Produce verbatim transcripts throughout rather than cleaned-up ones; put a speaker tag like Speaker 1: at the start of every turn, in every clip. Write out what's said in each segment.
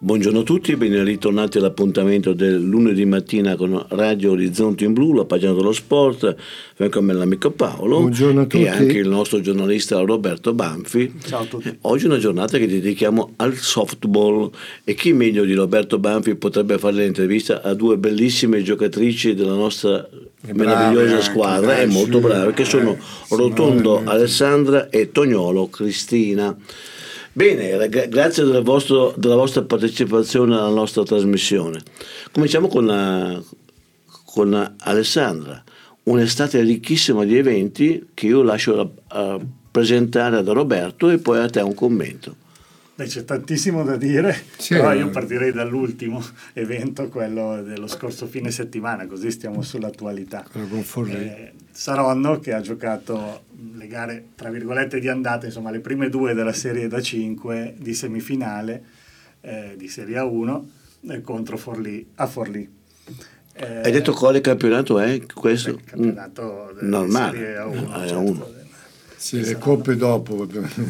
Speaker 1: Buongiorno a tutti, ben ritornati all'appuntamento del lunedì mattina con Radio Orizzonte in Blu, la pagina dello sport. Con me l'amico Paolo.
Speaker 2: Buongiorno a tutti.
Speaker 1: E anche il nostro giornalista Roberto Banfi.
Speaker 3: Ciao a tutti.
Speaker 1: Oggi è una giornata che dedichiamo al softball e chi meglio di Roberto Banfi potrebbe fare l'intervista a due bellissime giocatrici della nostra meravigliosa squadra e molto brave, che sono Rotondo Alessandra e Tognolo Cristina. Bene, rag- grazie del vostro, della vostra partecipazione alla nostra trasmissione. Cominciamo con, la, con Alessandra. Un'estate ricchissima di eventi che io lascio a, a presentare da Roberto e poi a te un commento.
Speaker 3: Beh, c'è tantissimo da dire,
Speaker 2: sì,
Speaker 3: però io partirei dall'ultimo evento, quello dello scorso fine settimana, così stiamo sull'attualità. Eh, Saronno, che ha giocato le gare tra virgolette di andata, insomma le prime due della serie da cinque di semifinale eh, di Serie A uno eh, contro Forlì a Forlì. Eh,
Speaker 1: Hai detto quale campionato è questo?
Speaker 3: Il campionato
Speaker 1: mm. normale
Speaker 3: Serie A uno,
Speaker 1: ah,
Speaker 3: certo.
Speaker 1: uno.
Speaker 2: Sì, le coppe dopo.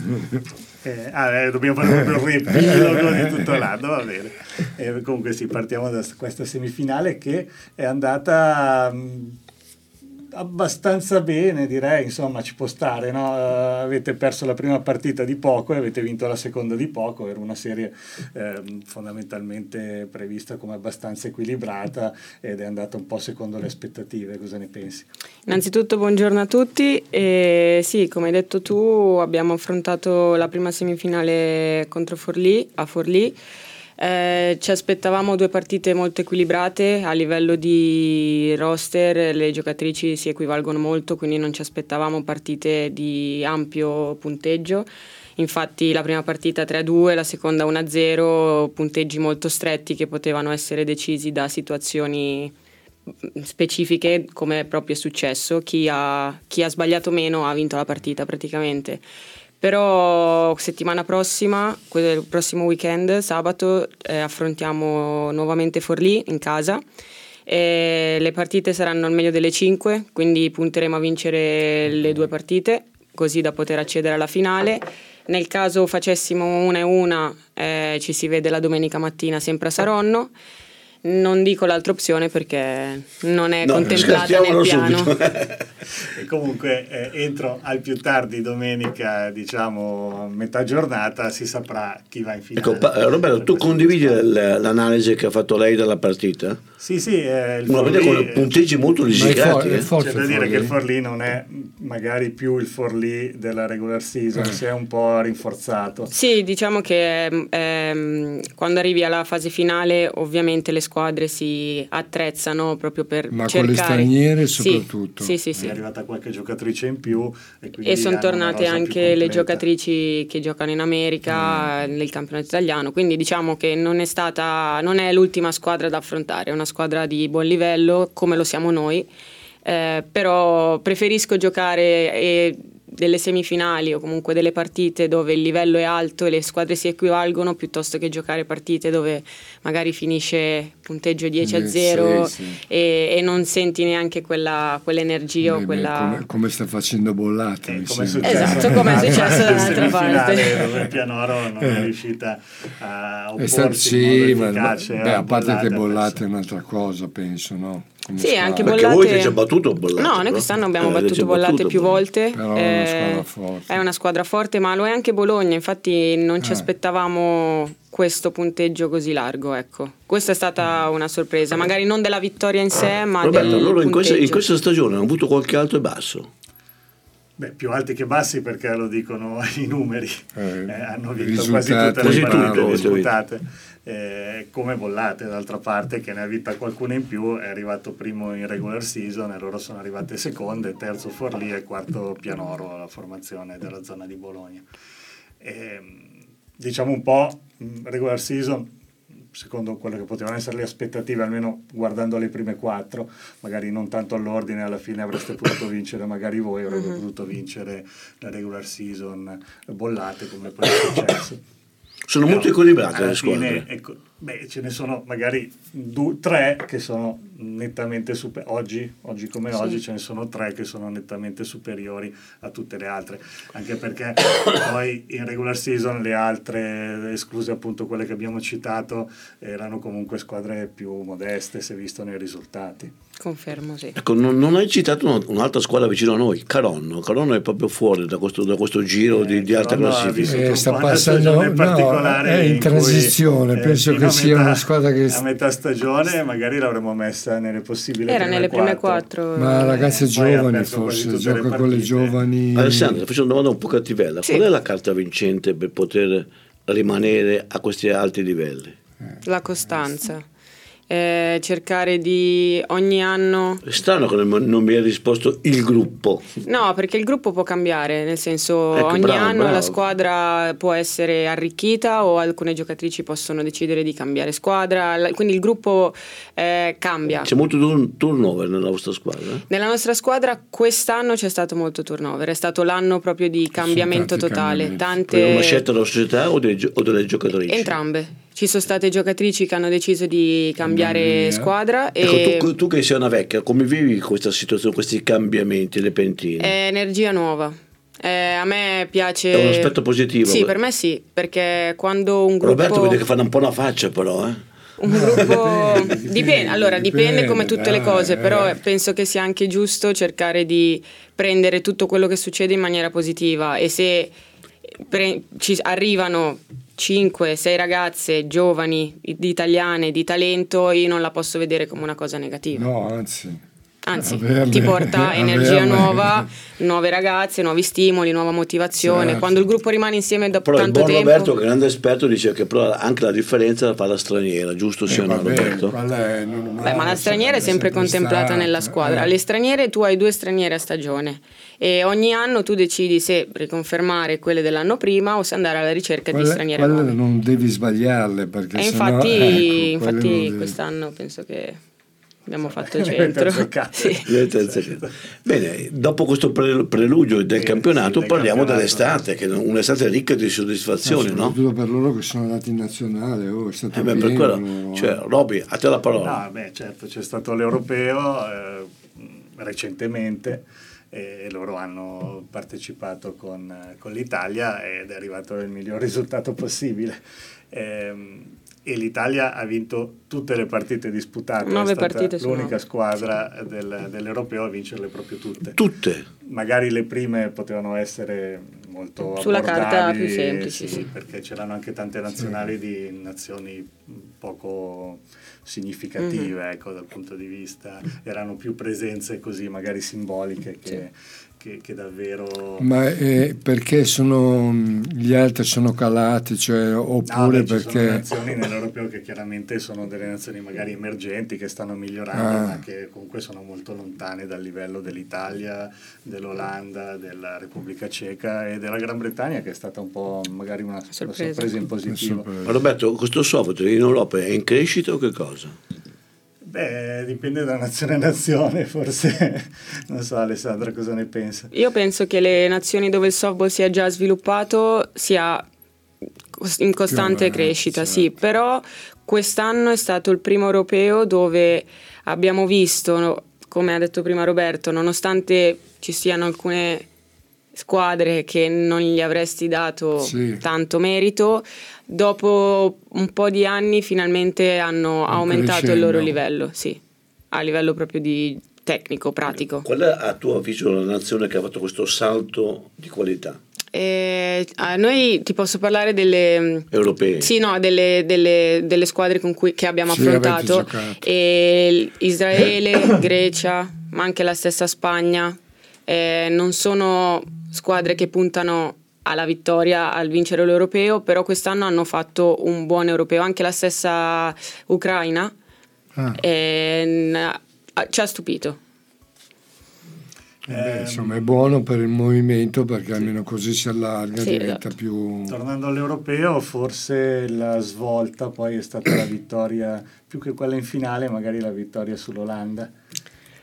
Speaker 3: Eh, ah, eh, dobbiamo fare proprio il riepilogo di tutto l'anno, va bene. Eh, comunque sì, partiamo da questa semifinale che è andata mh, abbastanza bene, direi, insomma ci può stare, no? Uh, avete perso la prima partita di poco e avete vinto la seconda di poco, era una serie eh, fondamentalmente prevista come abbastanza equilibrata ed è andata un po' secondo le aspettative. Cosa ne pensi?
Speaker 4: Innanzitutto buongiorno a tutti e sì, come hai detto tu, abbiamo affrontato la prima semifinale contro Forlì a Forlì. Eh, ci aspettavamo due partite molto equilibrate a livello di roster, le giocatrici si equivalgono molto, quindi non ci aspettavamo partite di ampio punteggio. Infatti la prima partita tre a due, la seconda uno a zero, punteggi molto stretti che potevano essere decisi da situazioni specifiche, come proprio è successo. Chi ha, chi ha sbagliato meno ha vinto la partita praticamente. Però settimana prossima, il prossimo weekend, sabato, eh, affrontiamo nuovamente Forlì in casa. E le partite saranno al meglio delle cinque, quindi punteremo a vincere le due partite, così da poter accedere alla finale. Nel caso facessimo una e una, eh, ci si vede la domenica mattina sempre a Saronno. Non dico l'altra opzione perché non è no, contemplata nel piano.
Speaker 3: E comunque eh, entro al più tardi domenica, diciamo metà giornata, si saprà chi va in finale.
Speaker 1: Ecco, pa- Roberto, tu condividi l'analisi che ha fatto lei della partita?
Speaker 3: Sì, sì. Eh, il
Speaker 1: Una partita con punteggi molto risicati.
Speaker 3: Eh. C'è da dire che il Forlì non è magari più il Forlì della regular season, eh. si è un po' rinforzato.
Speaker 4: Sì, diciamo che ehm, quando arrivi alla fase finale ovviamente le squadre si attrezzano proprio per
Speaker 2: ma
Speaker 4: cercare.
Speaker 2: Con le straniere soprattutto.
Speaker 4: Sì, sì, sì, sì.
Speaker 3: È arrivata qualche giocatrice in più e,
Speaker 4: e sono tornate anche le giocatrici che giocano in America mm. nel campionato italiano, quindi diciamo che non è stata non è l'ultima squadra da affrontare, è una squadra di buon livello come lo siamo noi, eh, però preferisco giocare e delle semifinali o comunque delle partite dove il livello è alto e le squadre si equivalgono, piuttosto che giocare partite dove magari finisce punteggio dieci a zero sì, sì. E, e non senti neanche quella quell'energia o quella...
Speaker 2: come, come sta facendo Bollate
Speaker 3: eh,
Speaker 2: come
Speaker 4: esatto, come è successo dall'altra parte
Speaker 3: dove Pianoro non è riuscita a opporsi
Speaker 2: sì,
Speaker 3: in modo efficace
Speaker 2: ma, beh, a parte che
Speaker 3: Bollate
Speaker 2: è un'altra cosa, penso, no? Come
Speaker 4: sì,
Speaker 2: squadra.
Speaker 4: anche
Speaker 1: Perché
Speaker 4: Bollate.
Speaker 1: voi avete già battuto Bollate?
Speaker 4: No, noi quest'anno abbiamo
Speaker 1: eh,
Speaker 4: battuto Bollate
Speaker 1: battuto,
Speaker 4: più volte.
Speaker 2: Però è una squadra forte.
Speaker 4: È una squadra forte, ma lo è anche Bologna. Infatti, non ci eh. aspettavamo questo punteggio così largo. Ecco, questa è stata una sorpresa. Magari non della vittoria in sé, ma
Speaker 1: Roberto,
Speaker 4: del
Speaker 1: loro in questa,
Speaker 4: punteggio.
Speaker 1: in questa stagione hanno avuto qualche alto e basso.
Speaker 3: Beh, più alti che bassi perché lo dicono i numeri.
Speaker 2: Eh,
Speaker 3: eh, hanno vinto quasi tutte le partite disputate. Eh, come Bollate d'altra parte, che ne ha vinta qualcuna in più, è arrivato primo in regular season e loro sono arrivate seconde, terzo Forlì e quarto Pianoro, la formazione della zona di Bologna. E, diciamo un po' regular season secondo quello che potevano essere le aspettative, almeno guardando le prime quattro, magari non tanto all'ordine, alla fine avreste potuto vincere magari voi, avrebbe uh-huh. potuto vincere la regular season Bollate come poi è successo.
Speaker 1: Sono
Speaker 3: Però,
Speaker 1: molto equilibrate le squadre.
Speaker 3: Fine, ecco, beh, ce ne sono magari due, tre che sono nettamente super oggi, oggi come
Speaker 4: sì.
Speaker 3: oggi ce ne sono tre che sono nettamente superiori a tutte le altre, anche perché poi in regular season le altre, escluse appunto quelle che abbiamo citato, erano comunque squadre più modeste se visto nei risultati.
Speaker 4: Confermo, sì.
Speaker 1: Ecco, non, non hai citato una, un'altra squadra vicino a noi, Caronno. Caronno è proprio fuori da questo, da questo giro
Speaker 3: Eh,
Speaker 1: di, di alta classifica.
Speaker 2: Eh, sta passando, no, è in, in transizione, cui, penso eh, che sia metà, una squadra che...
Speaker 3: A metà stagione magari l'avremmo messa nelle possibili
Speaker 4: Era
Speaker 3: prime
Speaker 4: nelle prime
Speaker 3: quattro.
Speaker 4: quattro.
Speaker 2: Ma ragazze
Speaker 3: eh,
Speaker 2: giovani forse, gioca con le giovani...
Speaker 1: Alessandro, faccio una domanda un po' cattivella.
Speaker 4: Sì.
Speaker 1: Qual è la carta vincente per poter rimanere a questi alti livelli?
Speaker 4: La costanza. Eh, cercare di ogni anno...
Speaker 1: È strano che non, non mi hai risposto il gruppo.
Speaker 4: No, perché il gruppo può cambiare, nel senso
Speaker 1: ecco,
Speaker 4: ogni
Speaker 1: bravo,
Speaker 4: anno
Speaker 1: bravo.
Speaker 4: la squadra può essere arricchita o alcune giocatrici possono decidere di cambiare squadra, quindi il gruppo eh, cambia.
Speaker 1: C'è molto turn- turnover nella vostra squadra?
Speaker 4: Nella nostra squadra quest'anno c'è stato molto turnover, è stato l'anno proprio di cambiamento totale. Tante...
Speaker 1: Per una scelta della società o, dei, o delle giocatrici?
Speaker 4: Entrambe. Ci sono state giocatrici che hanno deciso di cambiare
Speaker 2: Mamma
Speaker 4: squadra.
Speaker 1: Ecco,
Speaker 4: e
Speaker 1: tu, tu che sei una vecchia, come vivi questa situazione, questi cambiamenti repentini?
Speaker 4: È energia nuova. Eh, a me piace...
Speaker 1: È un aspetto positivo?
Speaker 4: Sì, per me sì, perché quando un gruppo...
Speaker 1: Roberto vede che fanno un po' una faccia però, eh?
Speaker 4: Un gruppo dipende, dipende, allora dipende,
Speaker 2: dipende,
Speaker 4: come tutte
Speaker 2: dai,
Speaker 4: le cose,
Speaker 2: eh.
Speaker 4: però penso che sia anche giusto cercare di prendere tutto quello che succede in maniera positiva, e se pre- ci arrivano cinque sei ragazze giovani, di italiane, di talento, io non la posso vedere come una cosa negativa.
Speaker 2: No, anzi.
Speaker 4: Anzi,
Speaker 2: Averle,
Speaker 4: ti porta energia
Speaker 2: averle.
Speaker 4: nuova, nuove ragazze, nuovi stimoli, nuova motivazione.
Speaker 2: Certo.
Speaker 4: Quando il gruppo rimane insieme da
Speaker 1: Però
Speaker 4: tanto
Speaker 1: il buon
Speaker 4: tempo...
Speaker 1: Roberto, che grande esperto, dice che però anche la differenza la fa la straniera, giusto sia
Speaker 2: Eh,
Speaker 1: no,
Speaker 2: vabbè,
Speaker 1: Roberto?
Speaker 2: quella è normale,
Speaker 4: Beh, ma la straniera è sempre contemplata
Speaker 2: stata,
Speaker 4: nella squadra.
Speaker 2: eh.
Speaker 4: Le straniere, tu hai due straniere a stagione e ogni anno tu decidi se riconfermare quelle dell'anno prima o se andare alla ricerca
Speaker 2: Quelle,
Speaker 4: di straniere
Speaker 2: quelle
Speaker 4: nuove.
Speaker 2: non devi sbagliarle, perché
Speaker 4: E
Speaker 2: sennò,
Speaker 4: infatti,
Speaker 2: ecco, quelle
Speaker 4: infatti
Speaker 2: non devi-
Speaker 4: quest'anno penso che abbiamo fatto
Speaker 3: Le
Speaker 4: centro.
Speaker 3: terze
Speaker 4: Sì.
Speaker 1: Le terze- Bene, dopo questo pre- preludio del
Speaker 3: Sì,
Speaker 1: campionato
Speaker 3: sì, del
Speaker 1: parliamo
Speaker 3: campionato.
Speaker 1: dell'estate, che è un'estate ricca di soddisfazioni, no?
Speaker 2: soprattutto per loro che sono andati in nazionale, oh, è stato
Speaker 1: Eh beh, per
Speaker 2: pieno,
Speaker 1: quello,
Speaker 2: no?
Speaker 1: cioè, Roby, a te la parola.
Speaker 3: No, beh, certo, c'è stato l'europeo eh, recentemente e loro hanno partecipato con, con l'Italia ed è arrivato il miglior risultato possibile. Ehm, e l'Italia ha vinto tutte le partite disputate,
Speaker 4: Nove
Speaker 3: è stata
Speaker 4: partite su
Speaker 3: l'unica
Speaker 4: nove.
Speaker 3: squadra del, dell'europeo a vincerle proprio tutte.
Speaker 1: Tutte.
Speaker 3: Magari le prime potevano essere molto
Speaker 4: Sulla carta
Speaker 3: abbordabili,
Speaker 4: più semplici,
Speaker 3: sì,
Speaker 4: sì.
Speaker 3: perché c'erano anche tante nazionali di nazioni poco significative,
Speaker 4: Mm-hmm.
Speaker 3: ecco, dal punto di vista, erano più presenze così magari simboliche che, che, che davvero...
Speaker 2: Ma eh, perché sono gli altri sono calati, cioè,
Speaker 3: No,
Speaker 2: oppure
Speaker 3: beh, ci sono
Speaker 2: perché
Speaker 3: nazioni nell'europeo che chiaramente sono delle nazioni magari emergenti che stanno migliorando,
Speaker 2: Ah.
Speaker 3: ma che comunque sono molto lontane dal livello dell'Italia, dell'Olanda, della Repubblica Ceca e della Gran Bretagna, che è stata un po' magari una una
Speaker 4: Sorpresa.
Speaker 3: sorpresa in positivo.
Speaker 1: Ma Roberto, questo software in Europa è in crescita o che cosa?
Speaker 3: Beh, dipende da nazione a nazione, forse. Non so, Alessandra, cosa ne pensa?
Speaker 4: Io penso che le nazioni dove il softball sia già sviluppato sia in costante
Speaker 2: Più avanti,
Speaker 4: crescita,
Speaker 2: certo.
Speaker 4: sì, però quest'anno è stato il primo europeo dove abbiamo visto, no, come ha detto prima Roberto, nonostante ci siano alcune squadre che non gli avresti dato
Speaker 2: Sì.
Speaker 4: tanto merito, dopo un po' di anni finalmente hanno aumentato il loro
Speaker 2: crescendo.
Speaker 4: livello, sì, a livello proprio di tecnico, pratico.
Speaker 1: Qual è a tuo avviso la nazione che ha fatto questo salto di qualità?
Speaker 4: Eh, a noi ti posso parlare delle
Speaker 1: Europee?
Speaker 4: sì, no, delle, delle, delle squadre con cui che abbiamo
Speaker 2: Sì, avete
Speaker 4: affrontato.
Speaker 2: giocato.
Speaker 4: E Israele, Grecia, ma anche la stessa Spagna. Eh, non sono squadre che puntano alla vittoria, al vincere l'europeo, però quest'anno hanno fatto un buon europeo. Anche la stessa Ucraina
Speaker 2: Ah.
Speaker 4: eh, n- ci ha stupito.
Speaker 2: Eh, beh,
Speaker 3: Ehm,
Speaker 2: insomma, è buono per il movimento, perché almeno così si allarga,
Speaker 4: Sì,
Speaker 2: diventa
Speaker 4: esatto.
Speaker 2: più...
Speaker 3: Tornando all'europeo, forse la svolta poi è stata la vittoria, più che quella in finale, magari la vittoria sull'Olanda.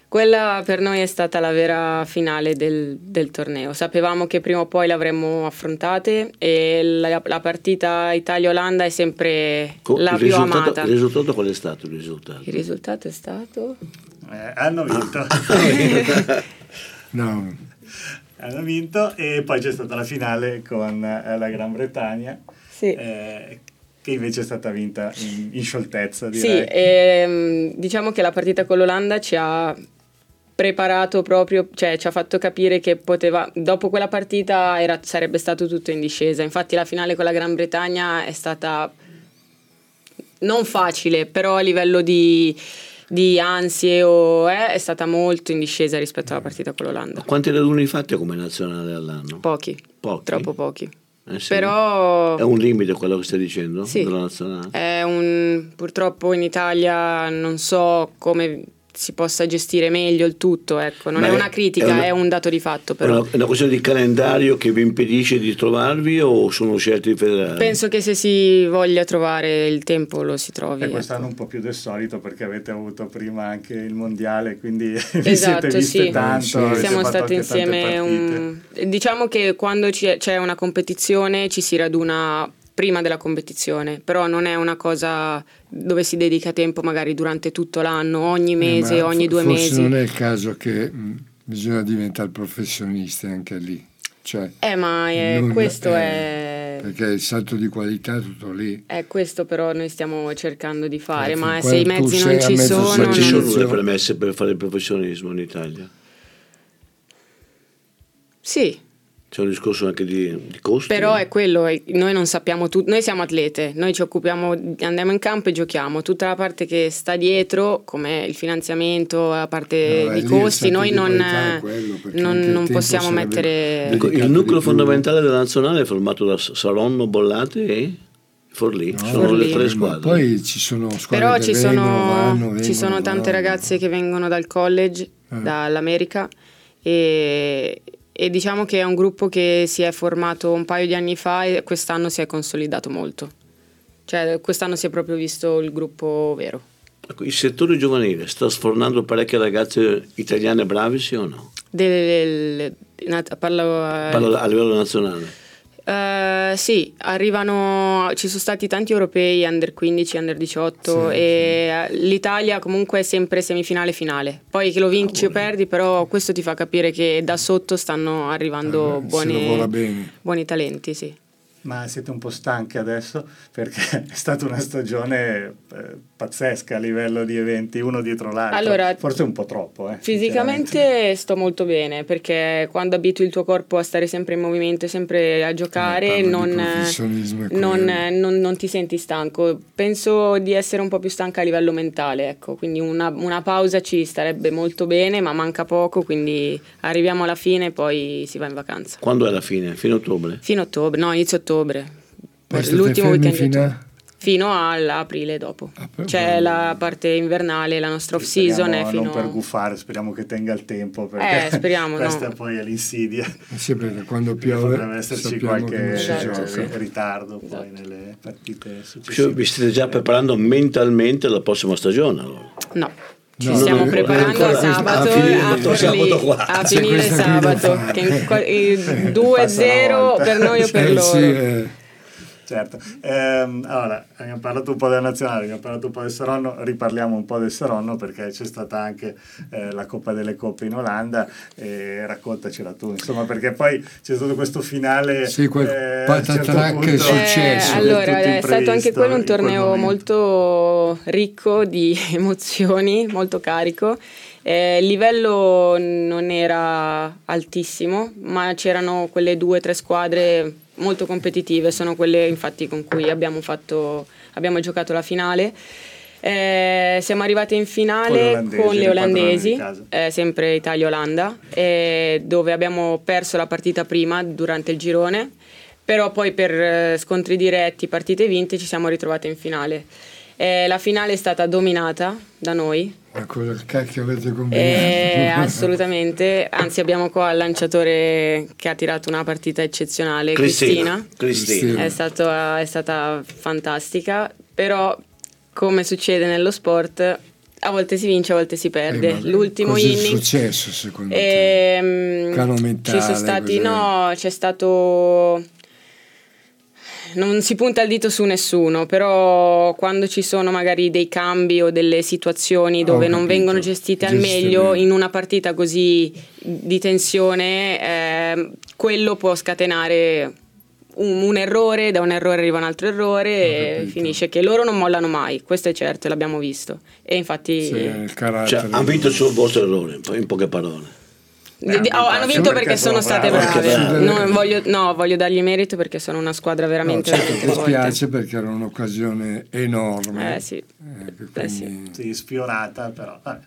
Speaker 4: Quella per noi è stata la vera finale del, del torneo. Sapevamo che prima o poi l'avremmo affrontate e la, la partita Italia-Olanda è sempre
Speaker 1: Co-
Speaker 4: la
Speaker 1: il
Speaker 4: più
Speaker 1: risultato,
Speaker 4: amata.
Speaker 1: Il risultato qual è stato il risultato?
Speaker 4: Il risultato è stato?
Speaker 3: Eh, hanno vinto.
Speaker 1: Ah.
Speaker 2: No.
Speaker 3: Hanno vinto e poi c'è stata la finale con eh, la Gran Bretagna.
Speaker 4: Sì.
Speaker 3: Eh, che invece è stata vinta in, in scioltezza, direi.
Speaker 4: Sì, ehm, diciamo che la partita con l'Olanda ci ha preparato proprio, cioè ci ha fatto capire che poteva, dopo quella partita era, sarebbe stato tutto in discesa. Infatti la finale con la Gran Bretagna è stata non facile, però a livello di, di ansie o, eh, è stata molto in discesa rispetto alla partita con l'Olanda.
Speaker 1: Quanti raduni fatti come nazionale all'anno?
Speaker 4: Pochi,
Speaker 1: Pochi?
Speaker 4: troppo pochi.
Speaker 1: Eh sì.
Speaker 4: Però
Speaker 1: è un limite quello che stai dicendo?
Speaker 4: Sì,
Speaker 1: della nazionale?
Speaker 4: è un, purtroppo in Italia non so come si possa gestire meglio il tutto, ecco. Non
Speaker 1: Ma
Speaker 4: è una critica, è, una, è un dato di fatto, però.
Speaker 1: È una, è una questione di calendario che vi impedisce di trovarvi o sono scelte federali?
Speaker 4: Penso che se si voglia trovare il tempo lo si trovi.
Speaker 3: E quest'anno
Speaker 4: ecco.
Speaker 3: un po' più del solito perché avete avuto prima anche il mondiale, quindi vi
Speaker 4: esatto,
Speaker 3: siete viste
Speaker 4: sì.
Speaker 3: tanto.
Speaker 4: Sì. Siamo stati insieme. Un... Diciamo che quando c'è una competizione ci si raduna prima della competizione, però non è una cosa dove si dedica tempo magari durante tutto l'anno, ogni mese,
Speaker 2: eh,
Speaker 4: ogni due
Speaker 2: forse
Speaker 4: mesi.
Speaker 2: Non è il caso che mh, bisogna diventare professionisti anche lì. Cioè,
Speaker 4: eh ma è, questo è,
Speaker 2: è... Perché il salto di qualità è tutto lì.
Speaker 4: È questo però noi stiamo cercando di fare,
Speaker 2: eh,
Speaker 4: ma se i mezzi non ci sono...
Speaker 1: Ma ci sono
Speaker 4: non...
Speaker 1: le premesse per fare il professionismo in Italia?
Speaker 4: Sì.
Speaker 1: C'è un discorso anche di, di costi.
Speaker 4: Però è quello, noi non sappiamo tutto, noi siamo atlete, noi ci occupiamo, andiamo in campo e giochiamo, tutta la parte che sta dietro, come il finanziamento, la parte no, di costi, noi non, quello, non, non possiamo mettere...
Speaker 1: Ecco, il nucleo fondamentale della nazionale è formato da Saronno, Bollate e Forlì, no, sono Forlì. Le tre squadre.
Speaker 2: Poi ci sono squadre
Speaker 4: Però
Speaker 2: che
Speaker 4: ci
Speaker 2: vengono,
Speaker 4: sono,
Speaker 2: vanno, vengono,
Speaker 4: ci sono tante
Speaker 2: vanno.
Speaker 4: ragazze che vengono dal college, eh. dall'America e... E diciamo che è un gruppo che si è formato un paio di anni fa e quest'anno si è consolidato molto. Cioè quest'anno si è proprio visto il gruppo vero.
Speaker 1: Ecco, il settore giovanile sta sfornando parecchie ragazze italiane brave, sì o no?
Speaker 4: Del, del, parlo,
Speaker 1: parlo a livello nazionale.
Speaker 4: Uh, sì, arrivano, ci sono stati tanti europei under quindici, under diciotto sì, e sì. L'Italia comunque è sempre semifinale finale, poi che lo vinci ah, o perdi, però questo ti fa capire che da sotto stanno arrivando eh, buoni, buoni talenti, sì.
Speaker 3: Ma siete un po' stanchi adesso perché è stata una stagione eh, pazzesca a livello di eventi uno dietro l'altro, allora, forse un po' troppo. Eh,
Speaker 4: fisicamente sto molto bene perché quando abitui il tuo corpo a stare sempre in movimento e sempre a giocare eh, non, non, non, non ti senti stanco. Penso di essere un po' più stanca a livello mentale, ecco. Quindi una, una pausa ci starebbe molto bene, ma manca poco, quindi arriviamo alla fine e poi si va in vacanza.
Speaker 1: Quando è la fine? Fine ottobre?
Speaker 4: Fine ottobre, no, inizio ottobre.
Speaker 2: Per
Speaker 4: l'ultimo weekend
Speaker 2: fino,
Speaker 4: fino all'aprile dopo. Ah, c'è bello. La parte invernale, la nostra off season è fino
Speaker 3: non per guffare, speriamo che tenga il tempo perché
Speaker 4: eh, speriamo,
Speaker 3: questa
Speaker 4: no.
Speaker 3: poi è l'insidia.
Speaker 2: Sì, perché quando piove
Speaker 3: potrebbe esserci qualche esatto. ritardo esatto. poi nelle partite successive.
Speaker 1: Vi state già preparando mentalmente la prossima stagione allora?
Speaker 4: No. Ci no, stiamo no, preparando a sabato a finire, a Forlì, a finire sabato che il due zero per noi o per eh, loro
Speaker 2: sì, eh.
Speaker 3: Certo, ehm, allora abbiamo parlato un po' della nazionale, abbiamo parlato un po' del Saronno, riparliamo un po' del Saronno perché c'è stata anche eh, la Coppa delle Coppe in Olanda e raccontacela tu, insomma, perché poi c'è stato questo finale
Speaker 2: sì, quel eh, patatrac che è successo
Speaker 4: eh, allora è stato anche quello un torneo molto ricco di emozioni, molto carico. Eh, il livello non era altissimo, ma c'erano quelle due o tre squadre molto competitive, sono quelle infatti con cui abbiamo fatto abbiamo giocato la finale. Eh, siamo arrivati in finale con, con le olandesi, eh, sempre Italia-Olanda, eh, dove abbiamo perso la partita prima durante il girone, però poi per eh, scontri diretti, partite vinte, ci siamo ritrovate in finale. Eh, la finale è stata dominata da noi.
Speaker 2: Ma cosa cacchio avete combinato?
Speaker 4: Eh, assolutamente, anzi abbiamo qua il lanciatore che ha tirato una partita eccezionale, Cristina.
Speaker 1: Cristina. Cristina.
Speaker 4: È, stato, è stata fantastica, però come succede nello sport A volte si vince, a volte si perde.
Speaker 2: Eh,
Speaker 4: L'ultimo
Speaker 2: cosa
Speaker 4: inning.
Speaker 2: Cosa è successo secondo
Speaker 4: ehm,
Speaker 2: te? Calo mentale,
Speaker 4: ci sono stati,
Speaker 2: cos'è?
Speaker 4: no, c'è stato. Non si punta il dito su nessuno, però quando ci sono magari dei cambi o delle situazioni dove
Speaker 2: Ho
Speaker 4: non
Speaker 2: capito.
Speaker 4: vengono gestite al
Speaker 2: Gestite
Speaker 4: meglio
Speaker 2: bene.
Speaker 4: in una partita così di tensione, eh, quello può scatenare un, un errore, da un errore arriva un altro errore e
Speaker 2: capito.
Speaker 4: finisce che loro non mollano mai, questo è certo, l'abbiamo visto. E infatti
Speaker 2: Sì, il carattere.
Speaker 1: Cioè, hanno vinto sul vostro errore, in poche parole.
Speaker 4: di- di- oh, hanno vinto perché sono state
Speaker 1: brave.
Speaker 4: brave.
Speaker 1: Brave.
Speaker 4: Non voglio, no, voglio dargli merito perché sono una squadra
Speaker 2: No,
Speaker 4: veramente,
Speaker 2: certo,
Speaker 4: veramente
Speaker 2: mi
Speaker 4: forte.
Speaker 2: spiace perché era un'occasione enorme.
Speaker 4: Eh sì.
Speaker 2: Eh,
Speaker 4: Eh sì.
Speaker 2: quindi-
Speaker 3: Sì, sfiorata, però vabbè.